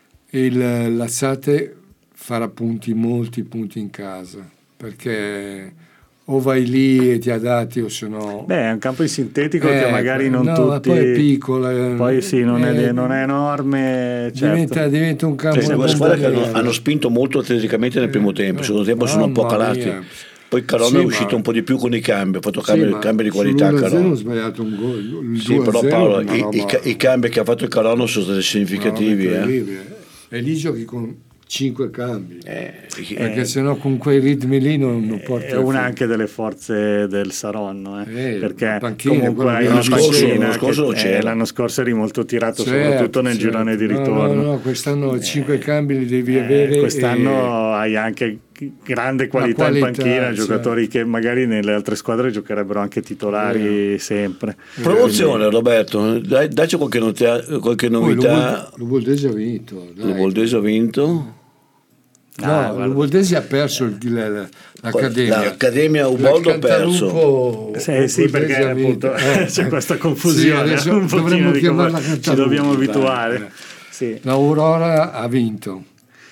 Speaker 2: il Lazzate farà punti, molti punti in casa, perché o vai lì e ti adatti o se no...
Speaker 3: Beh, è un campo in sintetico eh, che magari non
Speaker 2: no,
Speaker 3: tutti...
Speaker 2: poi è piccolo.
Speaker 3: Poi sì, non,
Speaker 2: eh,
Speaker 3: è, non è enorme, certo.
Speaker 2: diventa, diventa un campo...
Speaker 1: Sì, squadre che hanno, hanno spinto molto atleticamente nel primo tempo, nel secondo tempo sono un po' calati. Mia. Poi Caron sì, è uscito ma... un po' di più con i cambi, ha fatto cambi, sì, cambi di qualità.
Speaker 2: Caron ha sbagliato un gol.
Speaker 1: Sì, però Paolo, i, roba... i, i cambi che ha fatto il Caron sono stati significativi. Eh.
Speaker 2: E lì giochi con cinque cambi, eh, perché
Speaker 3: eh,
Speaker 2: sennò con quei ritmi lì non, non porta.
Speaker 3: È una anche delle forze del Saronno, eh,
Speaker 2: eh,
Speaker 3: perché
Speaker 2: panchina,
Speaker 3: comunque hai
Speaker 1: una
Speaker 3: panchina
Speaker 1: scorso,
Speaker 3: che, eh, l'anno scorso eri molto tirato, certo, soprattutto nel certo. girone di ritorno.
Speaker 2: No, no, no, quest'anno eh, cinque cambi li devi
Speaker 3: eh,
Speaker 2: avere.
Speaker 3: Quest'anno e... hai anche grande qualità, qualità in panchina, certo. giocatori che magari nelle altre squadre giocherebbero anche titolari eh. sempre.
Speaker 1: Promozione, quindi... Roberto, dai, dacci qualche, notia, qualche novità.
Speaker 2: L'Uboldese ha vinto.
Speaker 1: L'Uboldese ha vinto.
Speaker 2: No, ah, l'Uboldese ha perso il, l'Accademia.
Speaker 1: L'Accademia Uboldo ha perso.
Speaker 3: Sì, sì, perché appunto eh, c'è questa confusione.
Speaker 2: Sì, un dovremmo chiamarla
Speaker 3: Cantalupo. Ci dobbiamo abituare.
Speaker 2: Eh.
Speaker 3: Sì.
Speaker 2: L'Aurora ha vinto.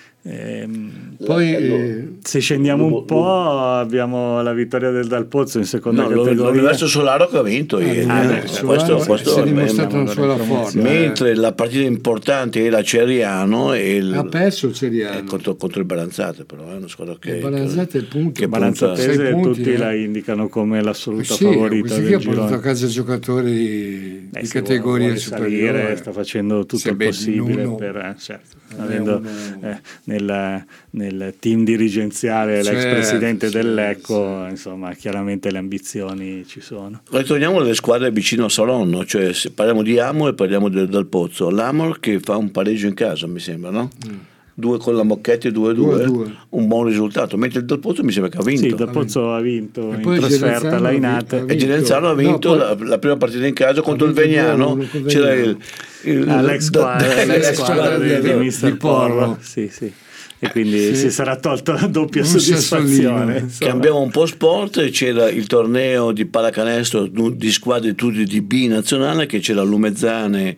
Speaker 3: Ehm,
Speaker 2: poi eh,
Speaker 3: se scendiamo un po' abbiamo la vittoria del Dal Pozzo in seconda
Speaker 1: no,
Speaker 3: categoria.
Speaker 1: L'Universo Solaro che ha vinto ieri,
Speaker 2: ah,
Speaker 1: eh,
Speaker 2: questo,
Speaker 1: questo, questo
Speaker 2: si è dimostrato una sola forza,
Speaker 1: mentre
Speaker 2: eh.
Speaker 1: la partita importante era Ceriano e il,
Speaker 2: ha perso Ceriano
Speaker 1: eh, contro, contro il Balanzate, però è una squadra che
Speaker 2: il Balanzate è il punto,
Speaker 3: che Balanzatese
Speaker 2: punti,
Speaker 3: tutti
Speaker 2: eh.
Speaker 3: la indicano come l'assoluta
Speaker 2: sì,
Speaker 3: favorita del girone.
Speaker 2: Ha portato a casa giocatori
Speaker 3: Beh,
Speaker 2: di categoria
Speaker 3: superiore, sta facendo tutto
Speaker 2: se
Speaker 3: il possibile
Speaker 2: uno,
Speaker 3: per eh, certo, avendo eh, nel, nel team dirigenziale l'ex certo, presidente certo, dell'Ecco, sì. Insomma, chiaramente le ambizioni ci sono.
Speaker 1: Ritorniamo alle squadre vicino a Saronno, cioè se parliamo di Amor e parliamo del Dal Pozzo. L'Amor che fa un pareggio in casa, mi sembra, no? Mm. Due con la Mocchetti, due a due, un buon risultato, mentre il Dal Pozzo mi sembra che ha vinto.
Speaker 3: Sì, il Dal Pozzo ha vinto in trasferta alla Inate.
Speaker 1: E Genenzano ha vinto no, poi, la, la prima partita in casa contro il Vegnano, c'era il, il,
Speaker 3: ah, l'ex squadra, l'ex squadra di, di mister Porro. Sì, sì. E quindi sì. si sarà tolto la doppia non soddisfazione.
Speaker 1: Cambiamo un po' sport, c'era il torneo di pallacanestro di squadre tutte di B nazionale, che c'era Lumezzane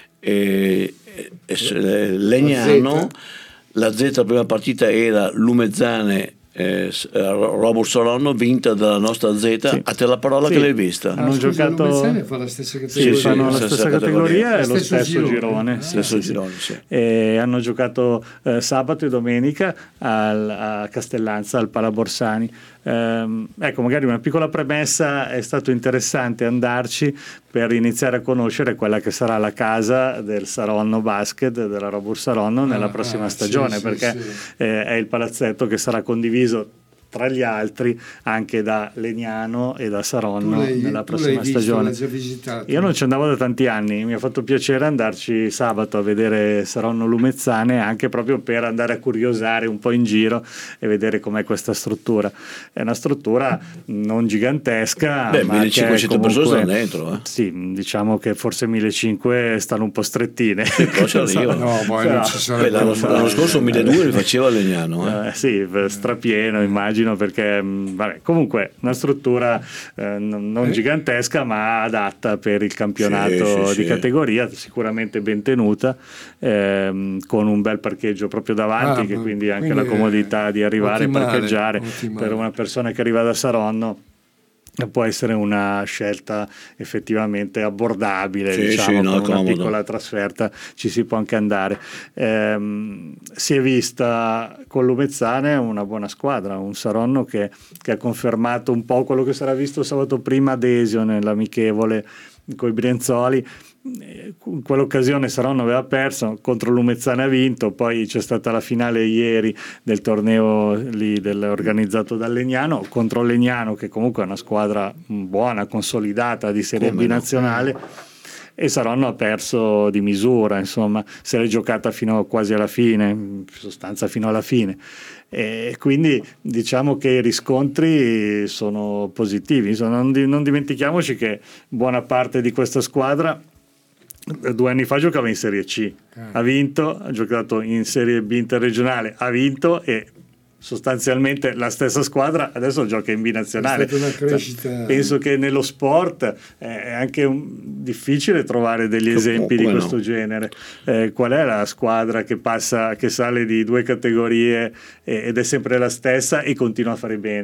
Speaker 1: e, e, e Legnano. La Z, la prima partita era Lumezzane eh, Robur Saronno, vinta dalla nostra Z. Sì. A te la parola sì. che l'hai vista.
Speaker 3: Hanno
Speaker 2: scusa,
Speaker 3: giocato
Speaker 2: Lumezzane fa la stessa categoria,
Speaker 3: sì, fanno la stessa, stessa categoria, categoria e lo stesso,
Speaker 2: stesso
Speaker 3: girone,
Speaker 2: girone.
Speaker 3: Ah,
Speaker 1: stesso
Speaker 3: sì,
Speaker 1: girone sì.
Speaker 3: E hanno giocato eh, sabato e domenica al, a Castellanza al Palaborsani. Um, ecco, magari una piccola premessa: è stato interessante andarci per iniziare a conoscere quella che sarà la casa del Saronno Basket, della Robur Saronno nella ah, prossima stagione, sì, perché sì, sì. Eh, è il palazzetto che sarà condiviso tra gli altri anche da Legnano e da Saronno nella prossima
Speaker 2: visto,
Speaker 3: stagione.
Speaker 2: Visitato.
Speaker 3: Io non ci andavo da tanti anni, mi ha fatto piacere andarci sabato a vedere Saronno Lumezzane, anche proprio per andare a curiosare un po' in giro e vedere com'è questa struttura. È una struttura non gigantesca.
Speaker 1: Beh,
Speaker 3: ma
Speaker 1: millecinquecento persone stanno dentro. Eh.
Speaker 3: Sì, diciamo che forse millecinquecento stanno un po' strettine.
Speaker 2: No, poi non ci sono.
Speaker 1: L'anno, l'anno scorso milleduecento li faceva Legnano. Eh.
Speaker 3: Eh, sì, strapieno, immagino. Perché vabbè, comunque una struttura eh, non, non gigantesca ma adatta per il campionato sì, sì, di sì. categoria, sicuramente ben tenuta, ehm, con un bel parcheggio proprio davanti, ah, che quindi ha anche la comodità di arrivare e parcheggiare ottimale. Per una persona che arriva da Saronno può essere una scelta effettivamente abbordabile, sì, diciamo, sì, no, con una comodo. Piccola trasferta ci si può anche andare. Ehm, si è vista con Lumezzane una buona squadra, un Saronno che, che ha confermato un po' quello che sarà visto sabato prima ad Esio nell'amichevole con i Brianzoli. In quell'occasione Saronno aveva perso, contro Lumezzane ha vinto, poi c'è stata la finale ieri del torneo lì del, organizzato dal Legnano contro Legnano, che comunque è una squadra buona, consolidata di Serie B nazionale, e Saronno ha perso di misura, insomma se l'è giocata fino quasi alla fine, in sostanza fino alla fine. E quindi diciamo che i riscontri sono positivi. Insomma, non, di, non dimentichiamoci che buona parte di questa squadra due anni fa giocava in Serie C, ha vinto, ha giocato in Serie B interregionale, ha vinto, e sostanzialmente la stessa squadra adesso gioca in B nazionale.
Speaker 2: È stata una crescita.
Speaker 3: Cioè, penso che nello sport è anche un, difficile trovare degli esempi di questo no. genere. Eh, qual è la squadra che passa, che sale di due categorie ed è sempre la stessa e continua a fare bene?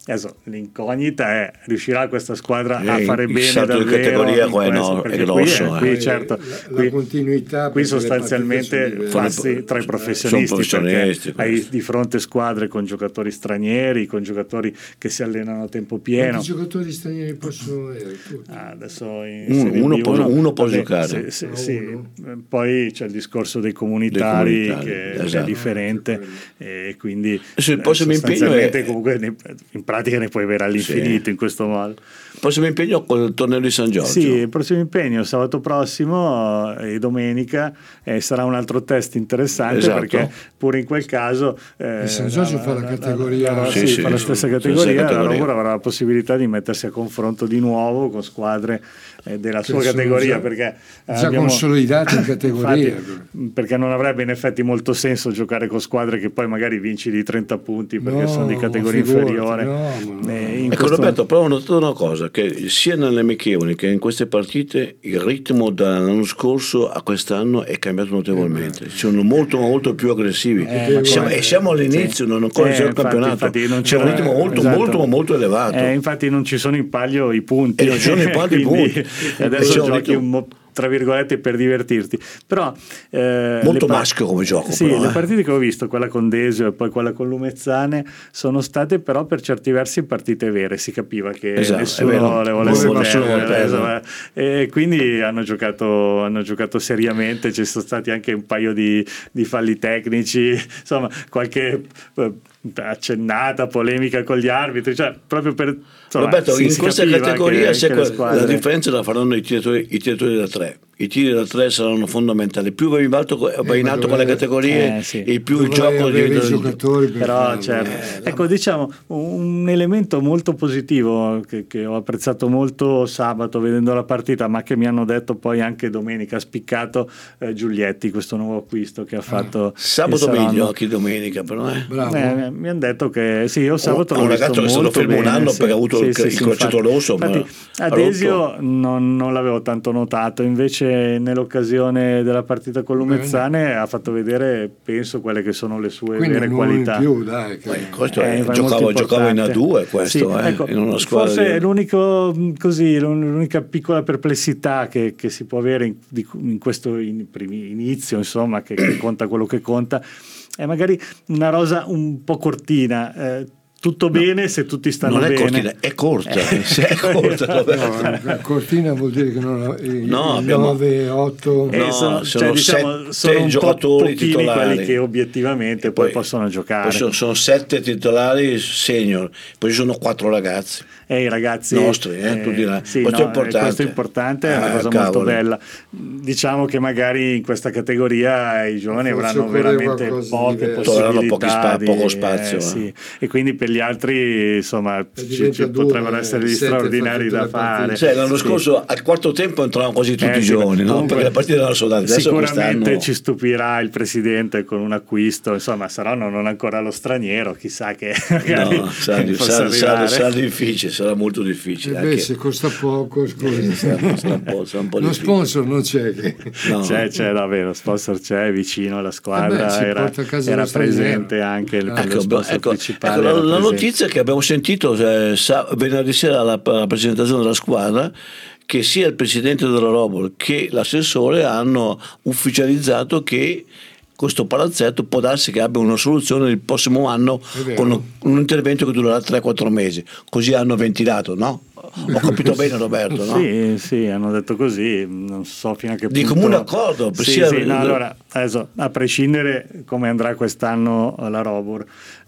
Speaker 3: adesso l'incognita è: riuscirà questa squadra a
Speaker 1: Eh,
Speaker 3: fare
Speaker 1: il
Speaker 3: bene
Speaker 1: salto di
Speaker 3: davvero
Speaker 1: categoria
Speaker 3: in
Speaker 1: qua è
Speaker 3: questo?
Speaker 1: no- è
Speaker 3: Perché
Speaker 1: grosso,
Speaker 3: qui,
Speaker 1: eh.
Speaker 3: qui, certo,
Speaker 2: La- la
Speaker 3: qui,
Speaker 2: continuità,
Speaker 3: qui
Speaker 2: perché le
Speaker 3: sostanzialmente
Speaker 2: partite sono
Speaker 3: passi
Speaker 1: diverse.
Speaker 3: tra i
Speaker 1: Sono
Speaker 3: professionisti,
Speaker 1: professionisti,
Speaker 3: perché hai
Speaker 1: questo.
Speaker 3: di fronte squadre con giocatori stranieri, con giocatori che si allenano a tempo
Speaker 2: Quanti
Speaker 3: pieno.
Speaker 2: giocatori stranieri possono avere? Tutti.
Speaker 3: Ah, adesso in
Speaker 1: Uno-
Speaker 3: Serie
Speaker 1: uno
Speaker 3: B
Speaker 1: può- uno può giocare.
Speaker 3: se- se-
Speaker 2: Ah,
Speaker 3: sì.
Speaker 2: uno.
Speaker 3: Eh, Poi c'è il discorso dei comunitari,
Speaker 1: Dei comunitari,
Speaker 3: che, che
Speaker 1: esatto.
Speaker 3: è differente, e quindi
Speaker 1: Adesso il
Speaker 3: eh,
Speaker 1: prossimo impegno
Speaker 3: sostanzialmente
Speaker 1: è-
Speaker 3: comunque ne- in pratica ne puoi avere all'infinito in questo modo.
Speaker 1: Il prossimo impegno con il torneo di San Giorgio.
Speaker 3: Sì, il prossimo impegno sabato prossimo eh, e domenica eh, sarà un altro test interessante,
Speaker 1: Esatto.
Speaker 3: perché pure in quel caso eh,
Speaker 2: Il San Giorgio fa la categoria-
Speaker 3: la-
Speaker 1: Sì,
Speaker 3: sì,
Speaker 1: sì,
Speaker 3: fa la
Speaker 1: sì,
Speaker 3: stessa
Speaker 1: stessa
Speaker 3: categoria, la
Speaker 1: categoria.
Speaker 3: Rovura avrà la possibilità di mettersi a confronto di nuovo con squadre eh, della sua
Speaker 2: sono
Speaker 3: categoria,
Speaker 2: già-
Speaker 3: perché eh,
Speaker 2: già
Speaker 3: abbiamo-
Speaker 2: consolidate in categoria.
Speaker 3: Infatti, perché non avrebbe in effetti molto senso giocare con squadre che poi magari vinci di trenta punti perché
Speaker 2: No,
Speaker 3: sono di categoria
Speaker 2: figurati,
Speaker 3: inferiore.
Speaker 2: no, ma no.
Speaker 3: Eh, in
Speaker 1: Ecco
Speaker 3: questo-
Speaker 1: Roberto, però ho notato una cosa, che sia nelle amichevoli che in queste partite il ritmo dall'anno scorso a quest'anno è cambiato notevolmente, sono molto molto più aggressivi.
Speaker 3: Eh, ma
Speaker 1: siamo,
Speaker 3: poi-
Speaker 1: e siamo all'inizio,
Speaker 3: sì.
Speaker 1: non ancora
Speaker 3: Eh,
Speaker 1: iniziato il
Speaker 3: infatti-
Speaker 1: campionato,
Speaker 3: infatti non
Speaker 1: c'è un
Speaker 3: c'è-
Speaker 1: ritmo molto
Speaker 3: esatto.
Speaker 1: molto molto elevato.
Speaker 3: Eh, infatti non ci sono in palio i punti.
Speaker 1: E non ci sono in palio i
Speaker 3: Quindi
Speaker 1: punti.
Speaker 3: adesso
Speaker 1: C'è un
Speaker 3: giochi
Speaker 1: ritmo-
Speaker 3: un mo- tra virgolette per divertirti. Però eh,
Speaker 1: Molto
Speaker 3: le par-
Speaker 1: maschio come gioco,
Speaker 3: Sì,
Speaker 1: però,
Speaker 3: le
Speaker 1: eh.
Speaker 3: partite che ho visto, quella con Desio e poi quella con Lumezzane, sono state però per certi versi partite vere. Si capiva che
Speaker 1: Esatto, è
Speaker 3: nessuno
Speaker 1: vero.
Speaker 3: le volesse
Speaker 1: Nessuno
Speaker 3: perdere,
Speaker 1: vuole perdere.
Speaker 3: insomma. E quindi hanno giocato, hanno giocato seriamente. Ci sono stati anche un paio di, di falli tecnici, insomma, qualche eh, accennata polemica con gli arbitri, cioè proprio per insomma,
Speaker 1: Roberto,
Speaker 3: si-
Speaker 1: in
Speaker 3: si
Speaker 1: questa
Speaker 3: capiva
Speaker 1: categoria
Speaker 3: che-
Speaker 1: se
Speaker 3: che
Speaker 1: que-
Speaker 3: le
Speaker 1: la
Speaker 3: squadre-
Speaker 1: differenza la faranno i tiratori, i tiratori da tre. I tiri da tre saranno fondamentali. Più vai in alto, vai in
Speaker 2: ma
Speaker 1: alto con le
Speaker 2: dovrai-
Speaker 1: categorie,
Speaker 3: eh, sì.
Speaker 1: e più il
Speaker 2: Dovrai
Speaker 1: gioco
Speaker 2: avere
Speaker 1: diventa
Speaker 2: i giocatori per
Speaker 3: Però
Speaker 2: farlo.
Speaker 3: certo,
Speaker 2: Eh,
Speaker 3: ecco, diciamo un elemento molto positivo che, che ho apprezzato molto sabato vedendo la partita, ma che mi hanno detto poi anche domenica, ha spiccato eh, Giulietti, questo nuovo acquisto che ha fatto
Speaker 1: sabato
Speaker 3: il Saronno.
Speaker 1: meglio che domenica, però eh.
Speaker 2: Bravo.
Speaker 3: Eh, mi hanno detto che sì, io sabato
Speaker 1: Un
Speaker 3: l'ho
Speaker 1: ragazzo
Speaker 3: visto
Speaker 1: che è stato
Speaker 3: molto
Speaker 1: fermo un
Speaker 3: bene,
Speaker 1: anno
Speaker 3: sì.
Speaker 1: perché ha avuto
Speaker 3: Sì,
Speaker 1: il-
Speaker 3: sì,
Speaker 1: il
Speaker 3: sì,
Speaker 1: croceto
Speaker 3: infatti.
Speaker 1: rosso, ma
Speaker 3: Infatti,
Speaker 1: ha
Speaker 3: Adesio non, non l'avevo tanto notato, invece nell'occasione della partita con Lumezzane ha fatto vedere, penso, quelle che sono le sue
Speaker 2: Quindi
Speaker 3: vere
Speaker 2: un uomo in
Speaker 3: qualità.
Speaker 2: più, dai, che-
Speaker 1: Eh, questo
Speaker 3: Eh,
Speaker 1: è-
Speaker 3: è molto
Speaker 1: giocavo, giocavo in A
Speaker 3: importante.
Speaker 1: due questo,
Speaker 3: Sì,
Speaker 1: eh,
Speaker 3: ecco,
Speaker 1: in una squadra
Speaker 3: forse
Speaker 1: di-
Speaker 3: è l'unico mh, così, l'unica piccola perplessità che, che si può avere in, di- in questo in- primi- inizio, insomma, che, che conta quello che conta, è magari una rosa un po' cortina. eh, tutto bene se tutti stanno
Speaker 1: non è
Speaker 3: bene.
Speaker 1: cortina, è corta, se è corta, Roberto.
Speaker 2: No, cortina vuol dire che non
Speaker 1: No, abbiamo-
Speaker 2: nove, otto
Speaker 3: Eh,
Speaker 1: No,
Speaker 3: sono,
Speaker 1: sono
Speaker 3: cioè, diciamo,
Speaker 1: sette
Speaker 3: sono un po'
Speaker 1: giocatori
Speaker 3: pochini
Speaker 1: titolari.
Speaker 3: quelli che obiettivamente poi, possono giocare.
Speaker 1: Poi sono, sono sette titolari senior, poi ci sono quattro ragazzi.
Speaker 3: E i ragazzi
Speaker 1: Nostri, eh, tu dirai.
Speaker 3: sì,
Speaker 1: Questo
Speaker 3: no,
Speaker 1: è importante.
Speaker 3: questo è importante, è una
Speaker 1: Ah,
Speaker 3: cosa
Speaker 1: cavolo.
Speaker 3: molto bella. Diciamo che magari in questa categoria i giovani
Speaker 2: Forse
Speaker 3: avranno
Speaker 2: occorre
Speaker 3: veramente
Speaker 2: qualcosa di
Speaker 3: poche
Speaker 2: diverso.
Speaker 3: possibilità,
Speaker 1: Avranno pochi spa-
Speaker 3: di-
Speaker 1: poco spazio,
Speaker 3: eh,
Speaker 1: eh.
Speaker 3: sì. E quindi per gli altri insomma ci,
Speaker 2: diventa
Speaker 3: ci
Speaker 2: duro,
Speaker 3: potrebbero
Speaker 2: eh,
Speaker 3: essere gli
Speaker 2: sette
Speaker 3: straordinari
Speaker 2: fa tutte
Speaker 3: da
Speaker 2: le
Speaker 3: fare.
Speaker 2: partite.
Speaker 1: Cioè, l'anno
Speaker 3: Sì.
Speaker 1: scorso al quarto tempo entravano quasi tutti
Speaker 3: Eh,
Speaker 1: i
Speaker 3: sì,
Speaker 1: giovani, no?
Speaker 3: comunque,
Speaker 1: Perché le partite erano soldate. Adesso
Speaker 3: sicuramente
Speaker 1: quest'anno
Speaker 3: ci stupirà il presidente con un acquisto, insomma Saronno non ancora lo straniero, chissà che magari
Speaker 1: no, sarà,
Speaker 3: possa
Speaker 1: sarà, sarà,
Speaker 3: arrivare.
Speaker 1: sarà difficile, sarà molto
Speaker 2: Eh
Speaker 1: difficile.
Speaker 2: beh,
Speaker 1: anche-
Speaker 2: se costa poco, scusi.
Speaker 1: sarà, sarà un po', sarà un po'
Speaker 2: Lo
Speaker 1: difficile.
Speaker 2: sponsor non c'è. Che...
Speaker 1: No.
Speaker 3: C'è, c'è davvero, sponsor c'è vicino alla squadra,
Speaker 2: Eh beh, si
Speaker 3: era,
Speaker 2: porta a casa
Speaker 3: era
Speaker 2: lo straniero.
Speaker 3: presente anche il,
Speaker 2: Ah,
Speaker 3: lo
Speaker 1: Ecco,
Speaker 3: sponsor
Speaker 1: ecco,
Speaker 3: principale.
Speaker 1: ecco, la,
Speaker 3: era
Speaker 1: la
Speaker 3: presente.
Speaker 1: notizia che abbiamo sentito eh, sa- venerdì sera alla, alla presentazione della squadra, che sia il presidente della Robol che l'assessore hanno ufficializzato che questo palazzetto può darsi che abbia una soluzione il prossimo anno
Speaker 2: È vero.
Speaker 1: con un intervento che durerà tre quattro mesi, così hanno ventilato, no? Ho capito bene, Roberto, no?
Speaker 3: Sì, sì, hanno detto così, non so fino a che punto.
Speaker 1: Di comune accordo,
Speaker 3: Sì,
Speaker 1: sia-
Speaker 3: sì, no, allora, adesso, a prescindere come andrà quest'anno la Robur,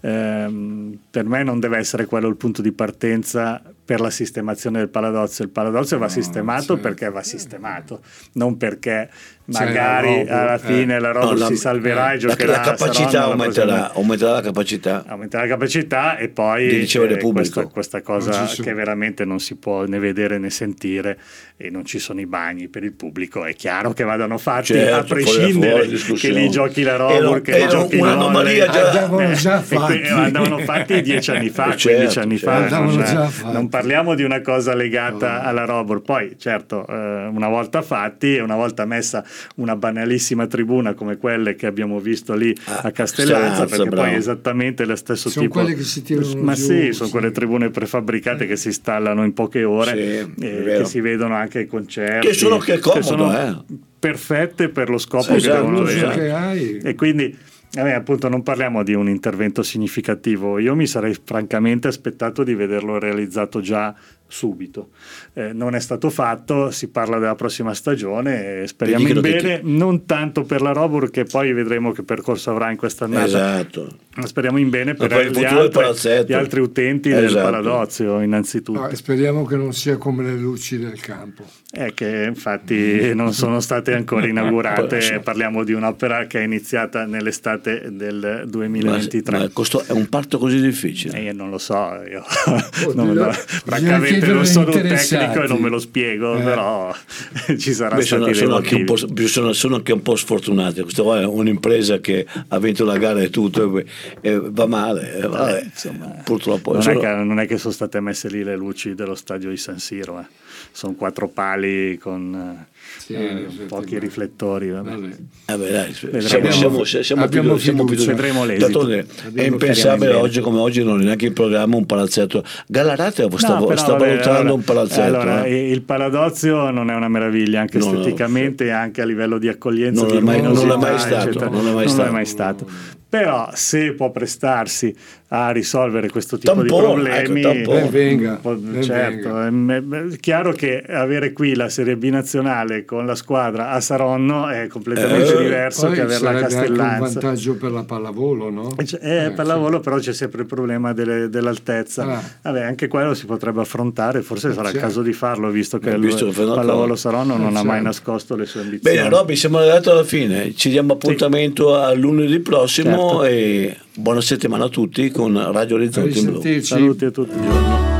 Speaker 3: ehm, per me non deve essere quello il punto di partenza per la sistemazione del Paladozio. Il Paladozio va sistemato
Speaker 2: certo.
Speaker 3: perché va sistemato, non perché
Speaker 2: C'è
Speaker 3: magari
Speaker 2: la Robur,
Speaker 3: alla fine
Speaker 2: eh.
Speaker 3: la Robur
Speaker 1: No, la-
Speaker 3: si salverà e
Speaker 1: La,
Speaker 3: giocherà
Speaker 1: la capacità
Speaker 3: Saronno la
Speaker 1: aumenterà,
Speaker 3: prossima-
Speaker 1: aumenterà la capacità.
Speaker 3: aumentare la capacità e poi
Speaker 1: Di ricevere
Speaker 3: eh,
Speaker 1: pubblico.
Speaker 3: questa, questa
Speaker 2: Non
Speaker 3: cosa
Speaker 2: ci sono.
Speaker 3: che veramente non si può né vedere né sentire, e non ci sono i bagni per il pubblico. È chiaro che vadano fatti,
Speaker 1: Certo,
Speaker 3: a
Speaker 1: fuori-
Speaker 3: prescindere
Speaker 1: fuori
Speaker 3: che
Speaker 1: discussione.
Speaker 3: li giochi la
Speaker 1: Era-
Speaker 3: Robur, che li
Speaker 1: era
Speaker 3: giochi il
Speaker 1: un'anomalia
Speaker 3: volley.
Speaker 1: già-
Speaker 2: Andavano già
Speaker 3: Eh, e que-
Speaker 2: fatti.
Speaker 3: andavano fatti dieci anni fa,
Speaker 1: Certo,
Speaker 3: quindici anni
Speaker 1: certo.
Speaker 3: fa,
Speaker 2: Andavano
Speaker 3: non,
Speaker 2: già fatti.
Speaker 3: non parliamo di una cosa legata oh. alla Robur. Poi certo, eh, una volta fatti e una volta messa una banalissima tribuna come quelle che abbiamo visto lì ah, a Castellanza, perché bravo. Poi è esattamente lo stesso
Speaker 2: sono
Speaker 3: tipo.
Speaker 2: Quelle che si tirano
Speaker 3: ma
Speaker 2: giù,
Speaker 3: sì, sono
Speaker 2: sì.
Speaker 3: quelle tribune prefabbricate che si installano in poche ore,
Speaker 1: sì,
Speaker 3: e che si vedono anche ai concerti,
Speaker 1: che sono che comodo,
Speaker 3: che sono
Speaker 1: eh.
Speaker 3: perfette per lo scopo
Speaker 1: sì,
Speaker 3: che
Speaker 1: esatto,
Speaker 3: devono
Speaker 1: esatto.
Speaker 3: avere.
Speaker 2: Che hai.
Speaker 3: E quindi eh, appunto non parliamo di un intervento significativo. Io mi sarei francamente aspettato di vederlo realizzato già subito. Eh, non è stato fatto, si parla della prossima stagione e speriamo in bene, ti... non tanto per la Robur, che poi vedremo che percorso avrà in quest'annata.
Speaker 1: Esatto.
Speaker 3: Ma speriamo in bene per
Speaker 1: il
Speaker 3: gli, altri, gli altri utenti esatto. del Paladozio, innanzitutto.
Speaker 2: No, speriamo che non sia come le luci del campo.
Speaker 3: Eh, che infatti non sono state ancora inaugurate. Parliamo di un'opera che è iniziata nell'estate del duemilaventitré.
Speaker 1: Ma, ma questo è un parto così difficile?
Speaker 3: Eh, io non lo so, io non lo, francamente non sono un tecnico e non me lo spiego, eh. però ci sarà
Speaker 1: Beh,
Speaker 3: stati
Speaker 1: sono,
Speaker 3: dei
Speaker 1: sono, anche un po', sono, sono anche un po' sfortunati. Questa qua è un'impresa che ha vinto la gara e tutto e, e va male, eh, vabbè, eh, insomma, purtroppo
Speaker 3: non,
Speaker 1: sono...
Speaker 3: è che, non è che sono state messe lì le luci dello stadio di San Siro, eh. Sono quattro pali con sì, eh, pochi riflettori, vabbè. Vabbè.
Speaker 1: Vabbè, dai, siamo, siamo, siamo più, siamo più
Speaker 3: vedremo l'esito.
Speaker 1: È impensabile oggi come oggi, non è neanche in programma un palazzetto. Gallarate sta, no, sta
Speaker 3: vabbè,
Speaker 1: valutando
Speaker 3: allora,
Speaker 1: un palazzetto.
Speaker 3: Allora,
Speaker 1: eh?
Speaker 3: il Paladozio non è una meraviglia anche no, esteticamente no. e anche a livello di accoglienza,
Speaker 1: non,
Speaker 3: di
Speaker 1: è, mai, non è mai stato,
Speaker 3: eccetera.
Speaker 1: non è mai
Speaker 3: non
Speaker 1: stato.
Speaker 3: È mai stato. Però se può prestarsi a risolvere questo tipo
Speaker 1: tampone,
Speaker 3: di problemi,
Speaker 1: ecco,
Speaker 2: ben venga,
Speaker 3: po-
Speaker 2: ben
Speaker 3: certo,
Speaker 2: venga.
Speaker 3: È chiaro che avere qui la Serie B nazionale con la squadra a Saronno è completamente
Speaker 1: eh,
Speaker 3: diverso che averla a Castellanza.
Speaker 2: Anche un vantaggio per la pallavolo, no?
Speaker 3: Eh, eh, per lavoro, però c'è sempre il problema delle, dell'altezza. Ah. Vabbè, anche quello si potrebbe affrontare, forse sarà il caso di farlo, visto che visto il pallavolo Saronno non eh, ha mai nascosto le sue ambizioni.
Speaker 1: Bene, Robby, siamo arrivati alla fine. Ci diamo appuntamento sì. a lunedì prossimo certo. e buona settimana a tutti con Radio Orizzonti in Blu.
Speaker 3: Saluti a tutti. Buongiorno.